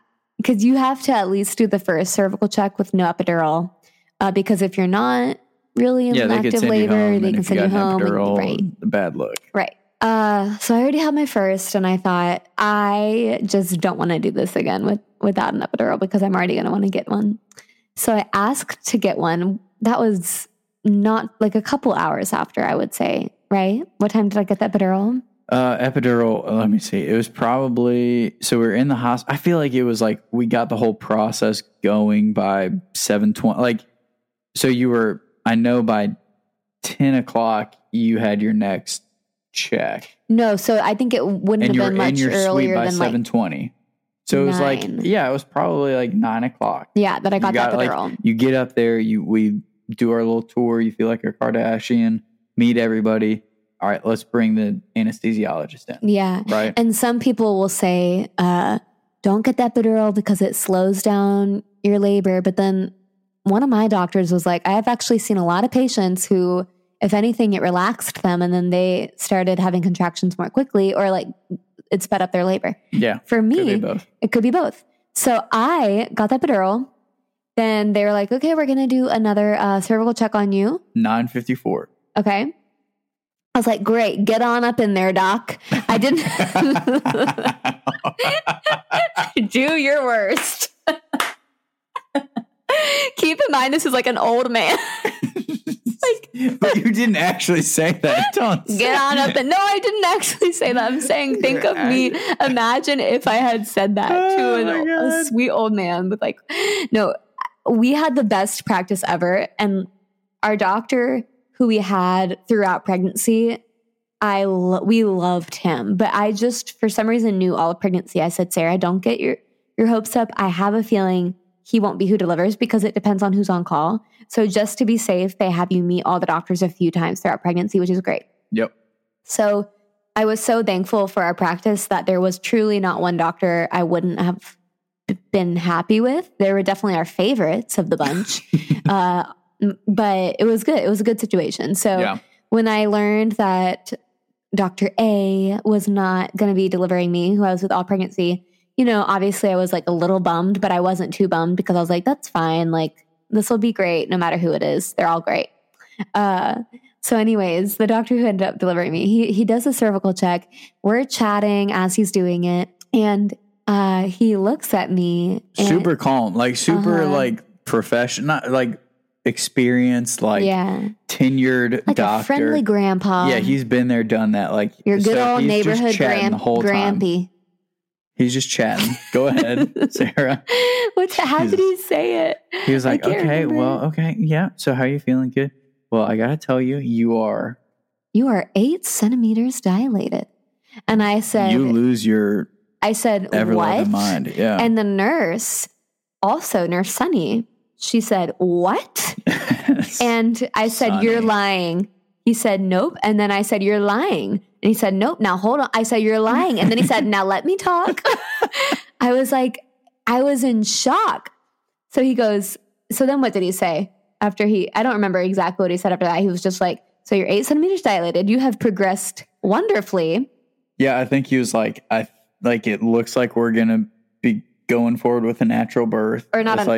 because you have to at least do the first cervical check with no epidural. Because if you're not really in active labor, they can send you home. Right. The bad look. Right. So I already had my first, and I thought, I just don't want to do this again without an epidural because I'm already going to want to get one. So I asked to get one. That was not like a couple hours after, I would say, right? What time did I get the epidural? Epidural, let me see. It was probably, so we were in the hospital. I feel like it was like we got the whole process going by 7:20. Like, so you were, I know by 10 o'clock you had your next check. No, so I think it wouldn't have been much earlier by than 7:20. So it was 9. it was probably like 9 o'clock. Yeah, that I got that epidural. Like, you get up there, we do our little tour. You feel like a Kardashian, meet everybody. All right, let's bring the anesthesiologist in. Yeah. Right. And some people will say, don't get that epidural because it slows down your labor. But then one of my doctors was like, I have actually seen a lot of patients who, if anything, it relaxed them and then they started having contractions more quickly, or like it sped up their labor. Yeah. For me, it could be both. So I got that epidural. Then they were like, okay, we're going to do another cervical check on you. 9:54. Okay. I was like, great, get on up in there, doc. I didn't do your worst. Keep in mind, this is like an old man. But you didn't actually say that. Don't get on up. No, I didn't actually say that. I'm saying, think of me. Imagine if I had said that to a sweet old man with like, no, we had the best practice ever. And our doctor who we had throughout pregnancy, we loved him. But I just, for some reason, knew all of pregnancy. I said, Sarah, don't get your hopes up. I have a feeling he won't be who delivers because it depends on who's on call. So just to be safe, they have you meet all the doctors a few times throughout pregnancy, which is great. Yep. So I was so thankful for our practice that there was truly not one doctor I wouldn't have been happy with. They were definitely our favorites of the bunch. But it was good. It was a good situation. So when I learned that Dr. A was not going to be delivering me, who I was with all pregnancy, obviously I was like a little bummed, but I wasn't too bummed because I was like, that's fine. Like, this will be great no matter who it is. They're all great. So anyways, the doctor who ended up delivering me, he does a cervical check. We're chatting as he's doing it. And he looks at me. Super calm, like super like professional, not like experienced, like tenured like doctor. A friendly grandpa. Yeah, he's been there, done that. Like your good old neighborhood grampy. Time. He's just chatting. Go ahead, Sarah. How did he say it? He was like, okay, yeah. So how are you feeling? Good. Well, I got to tell you, you are 8 centimeters dilated. And I said, you lose your what? Mind. Yeah. And the nurse, also Nurse Sunny, she said, what? And I said, Sunny. You're lying. He said, nope. And then I said, you're lying. And he said, nope. Now hold on. I said, you're lying. And then he said, now let me talk. I was like, I was in shock. So he goes, so then what did he say after I don't remember exactly what he said after that. He was just like, so you're 8 centimeters dilated. You have progressed wonderfully. Yeah. I think he was like, it looks like we're going to be going forward with a natural birth. Or not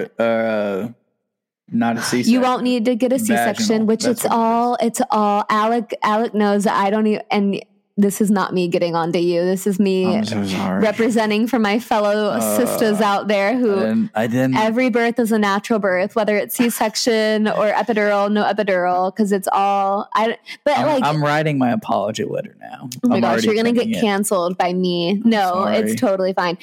not a C-section. You won't need to get a C-section, which it's all, Alec knows that I don't even, and this is not me getting onto you. This is me representing for my fellow sisters out there who I didn't. Every birth is a natural birth, whether it's C-section or epidural, no epidural, because it's all, I'm writing my apology letter now. Oh my gosh, you're going to get canceled by me. No, it's totally fine.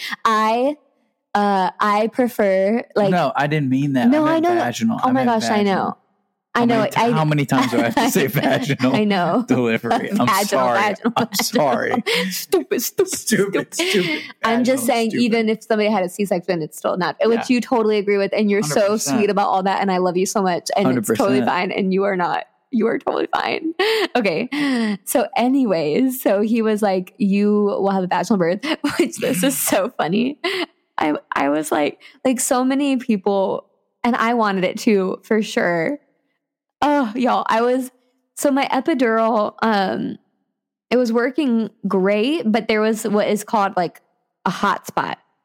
I prefer No, I didn't mean that. No, I know. Vaginal. Oh my gosh, vaginal. I know. How many times do I have to say vaginal? I know. Delivery. I'm sorry. I'm sorry. Stupid. I'm just saying, even if somebody had a C-section, it's still not, which you totally agree with. And you're 100%. So sweet about all that. And I love you so much. And 100%. It's totally fine. And you are not. You are totally fine. Okay. So anyways, so he was like, you will have a vaginal birth, which this is so funny. I was like so many people, and I wanted it too, for sure. Oh, y'all, so my epidural, it was working great, but there was what is called like a hot spot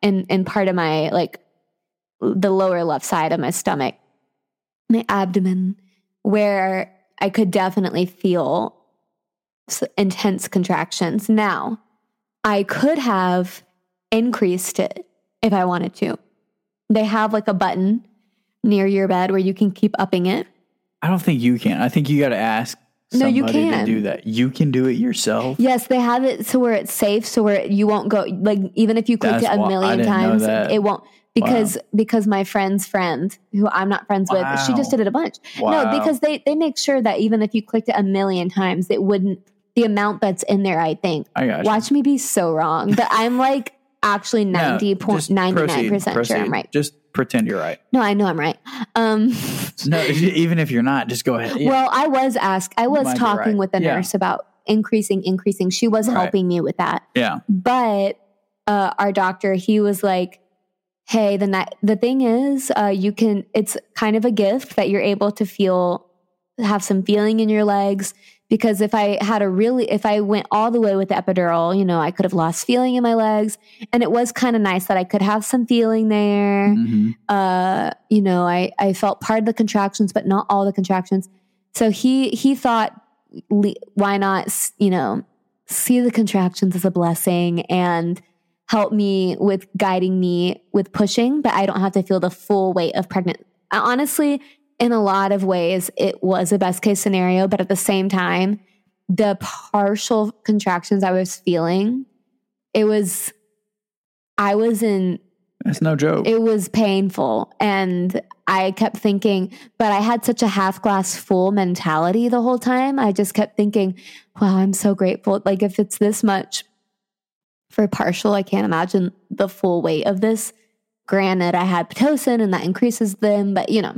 in part of my, like, the lower left side of my stomach, my abdomen, where I could definitely feel intense contractions. Now, I could have increased it if I wanted to. They have like a button near your bed where you can keep upping it. I don't think you can. I think you got to ask somebody to do that. You can do it yourself. Yes, they have it so where it's safe, so where you won't go, like, even if you clicked it a million times, it won't. Because my friend's friend, who I'm not friends with, she just did it a bunch. No, because they make sure that even if you clicked it a million times, it wouldn't, the amount that's in there, I think. I got you. Watch me be so wrong. But I'm like actually 99% sure I'm right. Just pretend you're right. No, I know I'm right. No, even if you're not, just go ahead. Yeah. Well, I was talking with the nurse about increasing. She was helping me with that. Yeah. But our doctor, he was like, hey, the thing is, it's kind of a gift that you're able to have some feeling in your legs. Because if I went all the way with the epidural, you know, I could have lost feeling in my legs. And it was kind of nice that I could have some feeling there. Mm-hmm. You know, I felt part of the contractions, but not all the contractions. So he thought, why not, you know, see the contractions as a blessing and help me with guiding me with pushing, but I don't have to feel the full weight of pregnant. Honestly, in a lot of ways, it was a best case scenario, but at the same time, the partial contractions I was feeling, that's no joke. It was painful. And I kept thinking, but I had such a half glass full mentality the whole time. I just kept thinking, wow, I'm so grateful. Like, if it's this much for partial, I can't imagine the full weight of this. Granted, I had Pitocin and that increases them, but you know,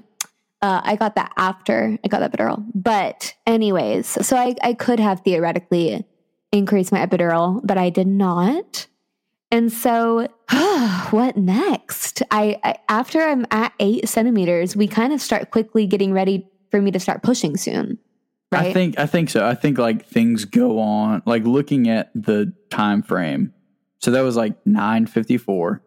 I got that after I got the epidural. But anyways, so I could have theoretically increased my epidural, but I did not. And so what next? After I'm at 8 centimeters, we kind of start quickly getting ready for me to start pushing soon. Right? I think so. I think like things go on, like looking at the time frame. So that was like 9:54,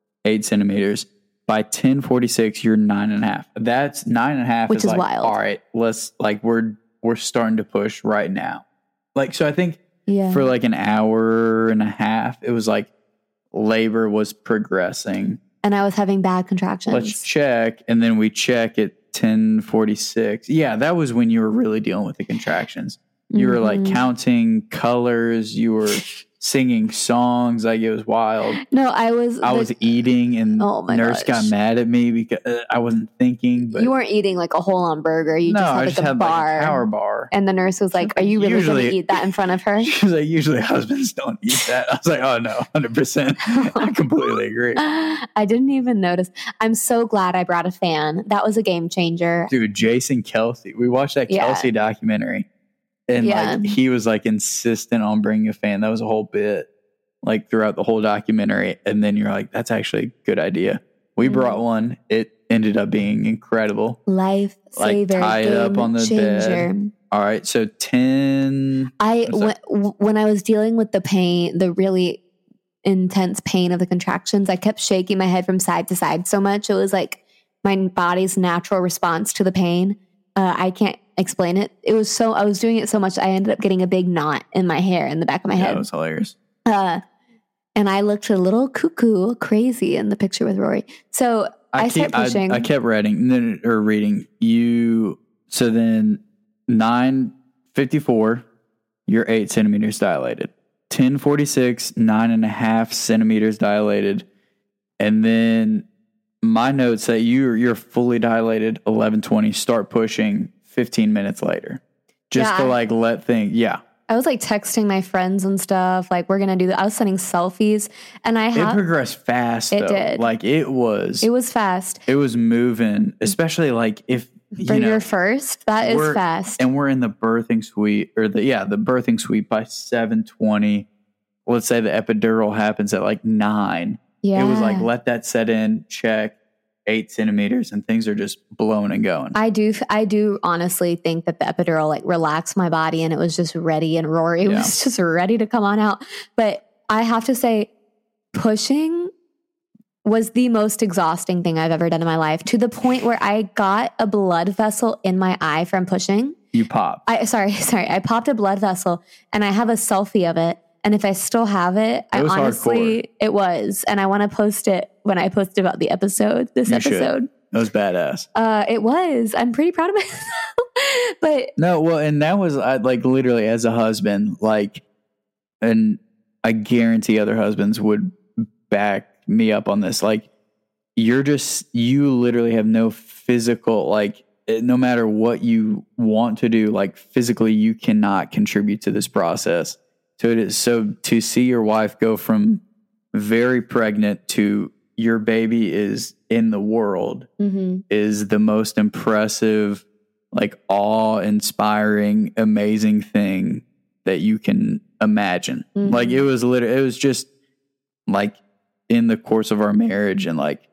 8 centimeters. By 10:46, you're 9.5. That's 9.5, which is like, wild. All right, let's like we're starting to push right now. Like, so I think for like an hour and a half, it was like labor was progressing, and I was having bad contractions. Let's check, and then we check at 10:46. Yeah, that was when you were really dealing with the contractions. You were like counting colors. You were singing songs. Like, it was wild. No, I was eating, and nurse got mad at me because I wasn't thinking. But you weren't eating like a whole-on burger. You just had a bar, like a power bar. And the nurse was like, "Are you really going to eat that in front of her?" She was like, "Usually husbands don't eat that." I was like, "Oh no, 100%. I completely agree." I didn't even notice. I'm so glad I brought a fan. That was a game changer, dude. Jason Kelce. We watched that Kelce documentary. And like he was like insistent on bringing a fan. That was a whole bit, like throughout the whole documentary. And then you're like, that's actually a good idea. We brought one. It ended up being incredible. Life saver. Like tied up on the bed. All right. So 10. When I was dealing with the pain, the really intense pain of the contractions, I kept shaking my head from side to side so much. It was like my body's natural response to the pain. I can't explain it. I was doing it so much, I ended up getting a big knot in my hair in the back of my head. That was hilarious. And I looked a little crazy in the picture with Rory. So I started pushing. I kept reading you. So then 9:54, you're 8 centimeters dilated. 10:46, 9.5 centimeters dilated. And then my notes say you're fully dilated. 11:20, start pushing 15 minutes later, just to like let things. Yeah, I was like texting my friends and stuff. Like, we're gonna do that. I was sending selfies, and it progressed fast. It did. Like it was fast. It was moving, especially like if for your first. That is fast. And we're in the birthing suite, or the birthing suite by 7:20. Let's say the epidural happens at like 9. Yeah. It was like, let that set in, check 8 centimeters, and things are just blowing and going. I do honestly think that the epidural like relaxed my body, and it was just ready, and Rory was just ready to come on out. But I have to say, pushing was the most exhausting thing I've ever done in my life, to the point where I got a blood vessel in my eye from pushing. You popped. I popped a blood vessel, and I have a selfie of it. And if I still have it, I honestly, hardcore. It was. And I want to post it when I post about the episode, this episode. Should. It was badass. It was. I'm pretty proud of myself. But no, well, and that was like literally as a husband, like, and I guarantee other husbands would back me up on this. Like, you literally have no physical, like, no matter what you want to do, like physically, you cannot contribute to this process. So to see your wife go from very pregnant to your baby is in the world is the most impressive, like awe-inspiring, amazing thing that you can imagine. Like it was just like in the course of our marriage and like,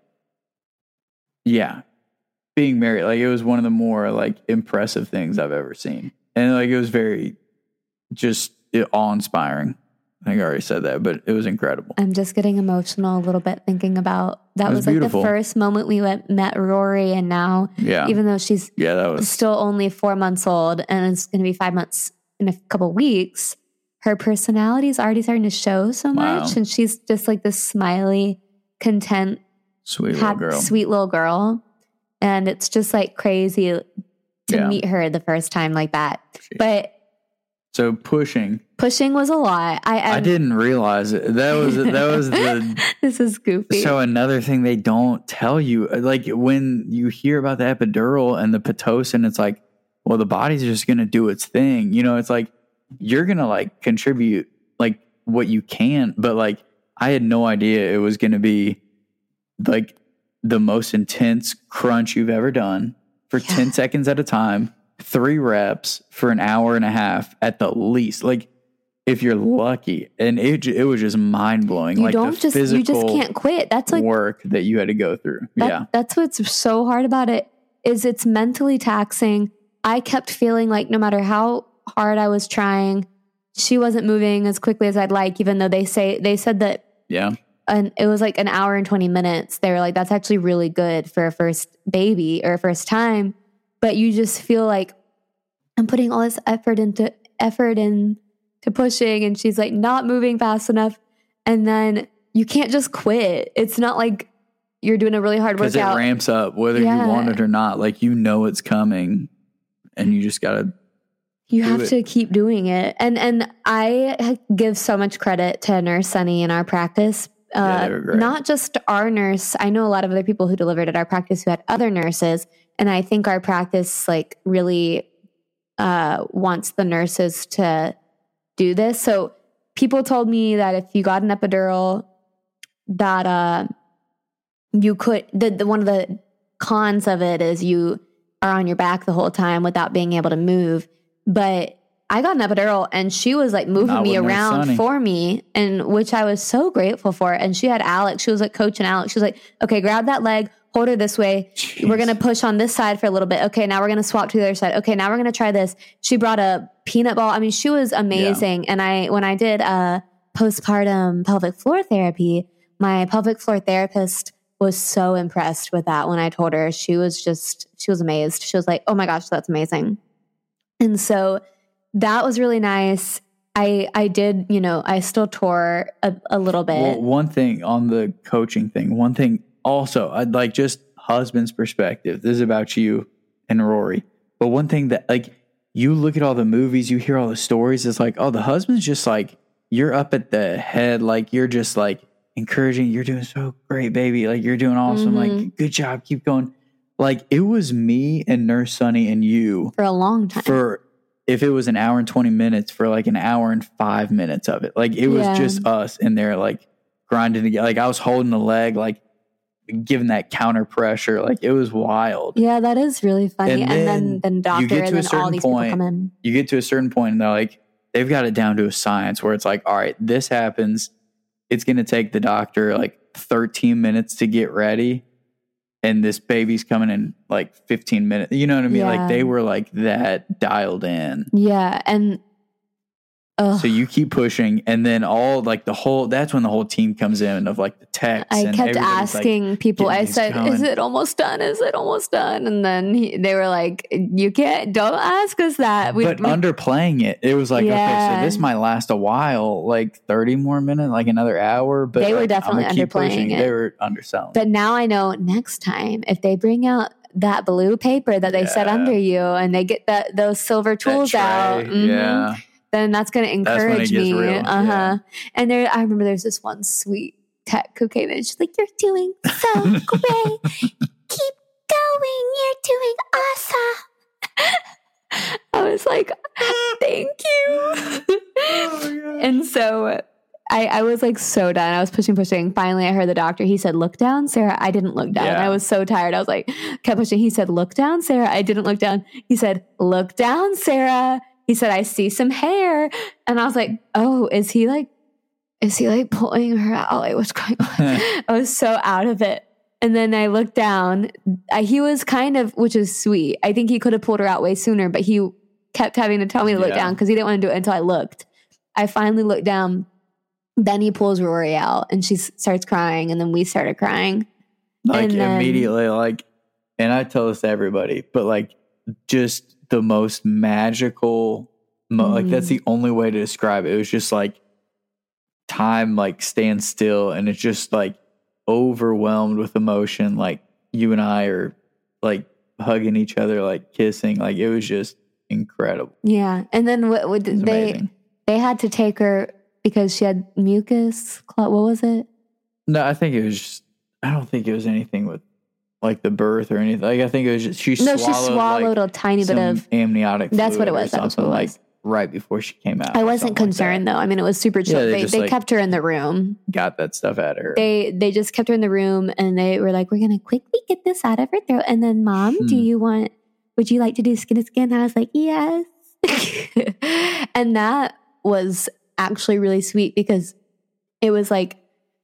yeah, being married, like it was one of the more like impressive things I've ever seen. And like, it was very just awe-inspiring. I think I already said that, but it was incredible. I'm just getting emotional a little bit thinking about that. Was like beautiful. The first moment we met Rory, and now, even though she's still only 4 months old and it's going to be 5 months in a couple weeks, her personality is already starting to show so much, and she's just like this smiley, content, sweet little girl, and it's just like crazy to meet her the first time like that. Jeez. But so pushing was a lot. I didn't realize it. That was the. This is goofy. So another thing they don't tell you, like when you hear about the epidural and the Pitocin, it's like, well, the body's just going to do its thing. You know, it's like you're going to like contribute like what you can, but like I had no idea it was going to be like the most intense crunch you've ever done for 10 seconds at a time. 3 reps for an hour and a half at the least. Like if you're lucky, and it was just mind blowing. Like you just can't quit. That's like work that you had to go through. That's what's so hard about it is it's mentally taxing. I kept feeling like no matter how hard I was trying, she wasn't moving as quickly as I'd like, even though they said that. Yeah. And it was like an hour and 20 minutes. They were like, that's actually really good for a first baby or a first time. But you just feel like I'm putting all this effort into pushing, and she's like not moving fast enough. And then you can't just quit. It's not like you're doing a really hard workout. Because it ramps up whether you want it or not. Like you know it's coming, and you just gotta. You have to keep doing it. And I give so much credit to Nurse Sunny in our practice. Not just our nurse. I know a lot of other people who delivered at our practice who had other nurses. And I think our practice like really wants the nurses to do this. So people told me that if you got an epidural, that you could. One of the cons of it is you are on your back the whole time without being able to move. But I got an epidural, and she was like moving me around for me, and which I was so grateful for. And she had Alex. She was like coaching Alex. She was like, "Okay, grab that leg. Hold her this way. Jeez. We're going to push on this side for a little bit. Okay, now we're going to swap to the other side. Okay, now we're going to try this." She brought a peanut ball. I mean, she was amazing. Yeah. And when I did postpartum pelvic floor therapy, my pelvic floor therapist was so impressed with that when I told her. She was amazed. She was like, "Oh my gosh, that's amazing." And so that was really nice. I did, I still tore a little bit. Well, one thing on the coaching thing, also, I'd like just husband's perspective. This is about you and Rory. But one thing that like you look at all the movies, you hear all the stories, it's like, oh, the husband's just like, you're up at the head. Like you're just like encouraging, you're doing so great, baby. Like you're doing awesome. Like good job. Keep going. Like it was me and Nurse Sunny and you. For a long time. If it was an hour and 20 minutes for like an hour and 5 minutes of it. Like it was just us in there like grinding together. Like I was holding the leg, like giving that counter pressure. Like it was wild. Yeah, that is really funny. And then doctor and then all these people come in. You get to a certain point and they're like, they've got it down to a science where it's like, all right, this happens. It's going to take the doctor like 13 minutes to get ready. And this baby's coming in like 15 minutes. You know what I mean? Yeah. Like they were like that dialed in. Yeah. And So you keep pushing, and then that's when the whole team comes in of like the techs. I kept asking people, I said, is it almost done? Is it almost done? And then they were like, don't ask us that. But underplaying it, it was like, okay, so this might last a while, like 30 more minutes, like another hour. But they were definitely underplaying it. They were underselling. But now I know next time, if they bring out that blue paper that they set under you and they get those silver tools out. Then that's going to encourage me. Yeah. And I remember there's this one sweet tech who came in. She's like, "You're doing so great. Keep going. You're doing awesome." I was like, "Thank you." And so I was like so done. I was pushing. Finally, I heard the doctor. He said, "Look down, Sarah." I didn't look down. I was so tired. I was like, kept pushing. He said, "Look down, Sarah." I didn't look down. He said, "Look down, Sarah." He said, "I see some hair." And I was like, "Oh, is he pulling her out?" Like, what's going on? I was so out of it. And then I looked down. He was kind of, which is sweet. I think he could have pulled her out way sooner, but he kept having to tell me to look down because he didn't want to do it until I looked. I finally looked down. Then he pulls Rory out and she starts crying. And then we started crying. Like immediately, like, and I tell this to everybody, but like just the most magical, like that's the only way to describe it. It was just like time, like stands still, and it's just like overwhelmed with emotion. Like you and I are like hugging each other, like kissing. Like it was just incredible. Yeah, and then what they had to take her because she had mucus. What was it? No, I think it was just, I don't think it was anything with like the birth or anything. Like I think it was just she swallowed like, a tiny bit of amniotic fluid. That's what it was. That's what it was. Like right before she came out. I wasn't concerned though. I mean, it was super chill. Yeah, they kept her in the room. Got that stuff out of her. They just kept her in the room, and they were like, "We're gonna quickly get this out of her throat." And then, Mom, would you like to do skin to skin? And I was like, yes. And that was actually really sweet because it was like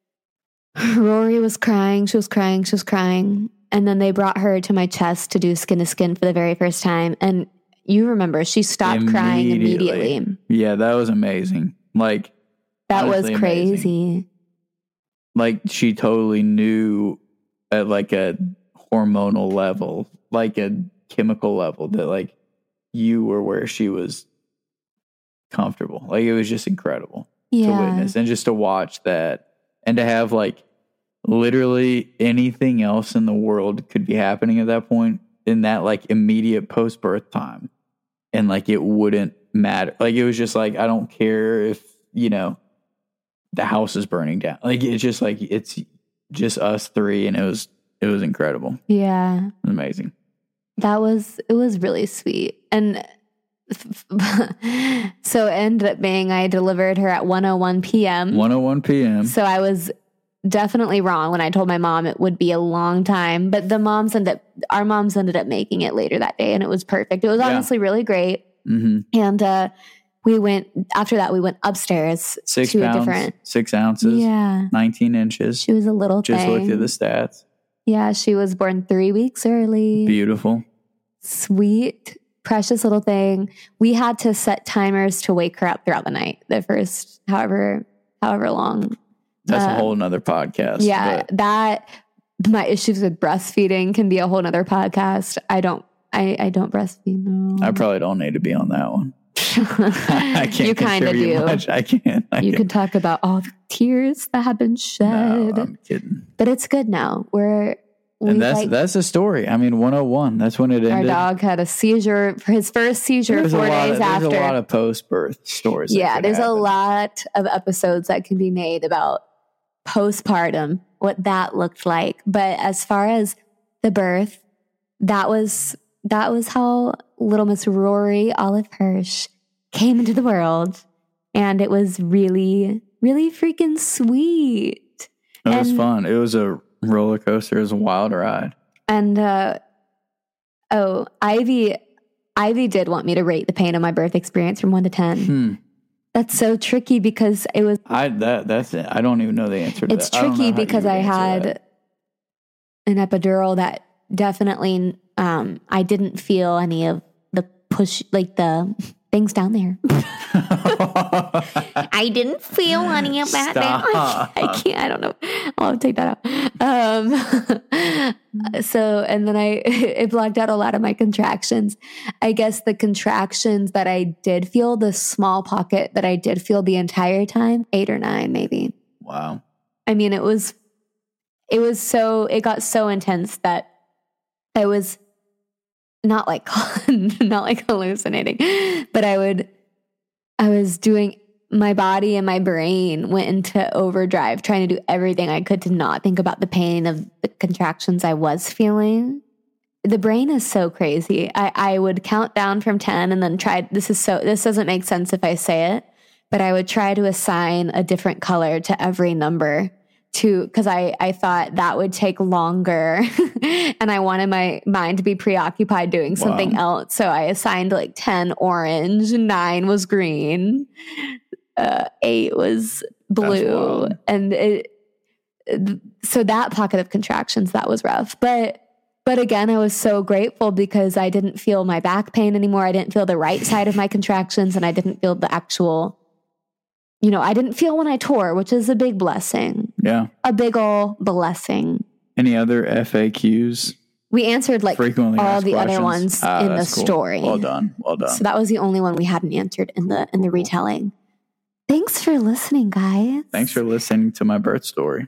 Rory was crying. She was crying. And then they brought her to my chest to do skin to skin for the very first time. And you remember, she stopped crying immediately. Yeah, that was amazing. Like, that was crazy. Amazing. Like, she totally knew at like a hormonal level, like a chemical level, that like you were where she was comfortable. Like, it was just incredible to witness and just to watch that and to have like literally anything else in the world could be happening at that point in that like immediate post-birth time. And like, it wouldn't matter. Like, it was just like, I don't care if, you know, the house is burning down. Like, it's just like, it's just us three. And it was incredible. Yeah. It was amazing. It was really sweet. And so it ended up being, I delivered her at 1:01 p.m. 1:01 p.m. So I was definitely wrong when I told my mom it would be a long time, but our moms ended up making it later that day, and it was perfect. It was honestly really great. Mm-hmm. And after that we went upstairs 6 to pounds, a different 6 ounces, 19 inches. She was a little just thing. Looked at the stats. Yeah, she was born 3 weeks early. Beautiful. Sweet, precious little thing. We had to set timers to wake her up throughout the night, the first however long. That's a whole nother podcast. Yeah, that my issues with breastfeeding can be a whole nother podcast. I don't breastfeed. No, I probably don't need to be on that one. I can't. You kind of do. Much. I can't. You can talk about all the tears that have been shed. No, I'm kidding. But it's good now. That's the story. I mean, 101. That's when it ended. Our dog had a seizure for his first seizure 4 days after. There's a lot of post-birth stories. Yeah, there's a lot of episodes that can be made about postpartum, what that looked like. But as far as the birth, that was how little Miss Rory Olive Hirsch came into the world. And it was really, really freaking sweet. It was fun. It was a roller coaster. It was a wild ride. And Ivy did want me to rate the pain of my birth experience from 1 to 10. That's so tricky because it was. That's it. I don't even know the answer to that. It's tricky because I had an epidural that definitely I didn't feel any of the push, like the things down there. I didn't feel any of that. I can't. I don't know. I'll take that out. So, and then it blocked out a lot of my contractions. I guess the contractions that I did feel, the small pocket that I did feel the entire time, 8 or 9 maybe. Wow. I mean, it got so intense that I was not like hallucinating, but I was doing, my body and my brain went into overdrive, trying to do everything I could to not think about the pain of the contractions I was feeling. The brain is so crazy. I would count down from 10 and then this doesn't make sense if I say it, but I would try to assign a different color to every number because I thought that would take longer and I wanted my mind to be preoccupied doing something else. So I assigned like 10 orange, 9 was green, 8 was blue. And so that pocket of contractions, that was rough. But again, I was so grateful because I didn't feel my back pain anymore. I didn't feel the right side of my contractions and I didn't feel the actual, I didn't feel when I tore, which is a big blessing. Yeah. A big ol' blessing. Any other FAQs? We answered like frequently all the questions? other ones in the cool. story. Well done. So that was the only one we hadn't answered in the retelling. Thanks for listening, guys. Thanks for listening to my birth story.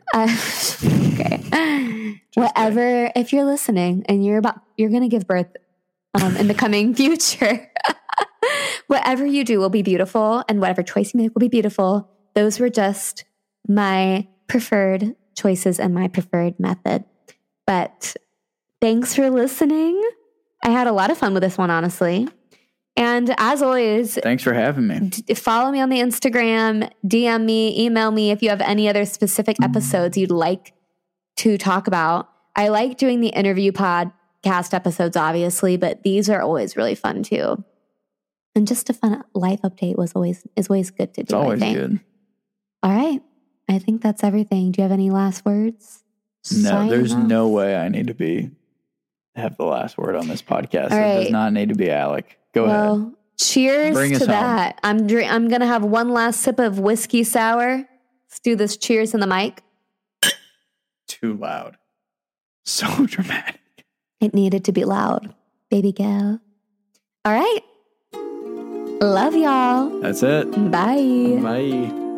Okay. Whatever, if you're listening and you're going to give birth in the coming future, whatever you do will be beautiful and whatever choice you make will be beautiful. Those were just my preferred choices and my preferred method. But thanks for listening. I had a lot of fun with this one, honestly. And as always, thanks for having me. Follow me on the Instagram, DM me, email me if you have any other specific episodes you'd like to talk about. I like doing the interview podcast episodes, obviously, but these are always really fun too. And just a fun life update is always good to do. It's always good. All right. I think that's everything. Do you have any last words? No, there's no way I need to have the last word on this podcast. It does not need to be Alec. Go ahead. Cheers to that. I'm going to have one last sip of whiskey sour. Let's do this. Cheers in the mic. Too loud. So dramatic. It needed to be loud. Baby girl. All right. Love y'all. That's it. Bye. Bye.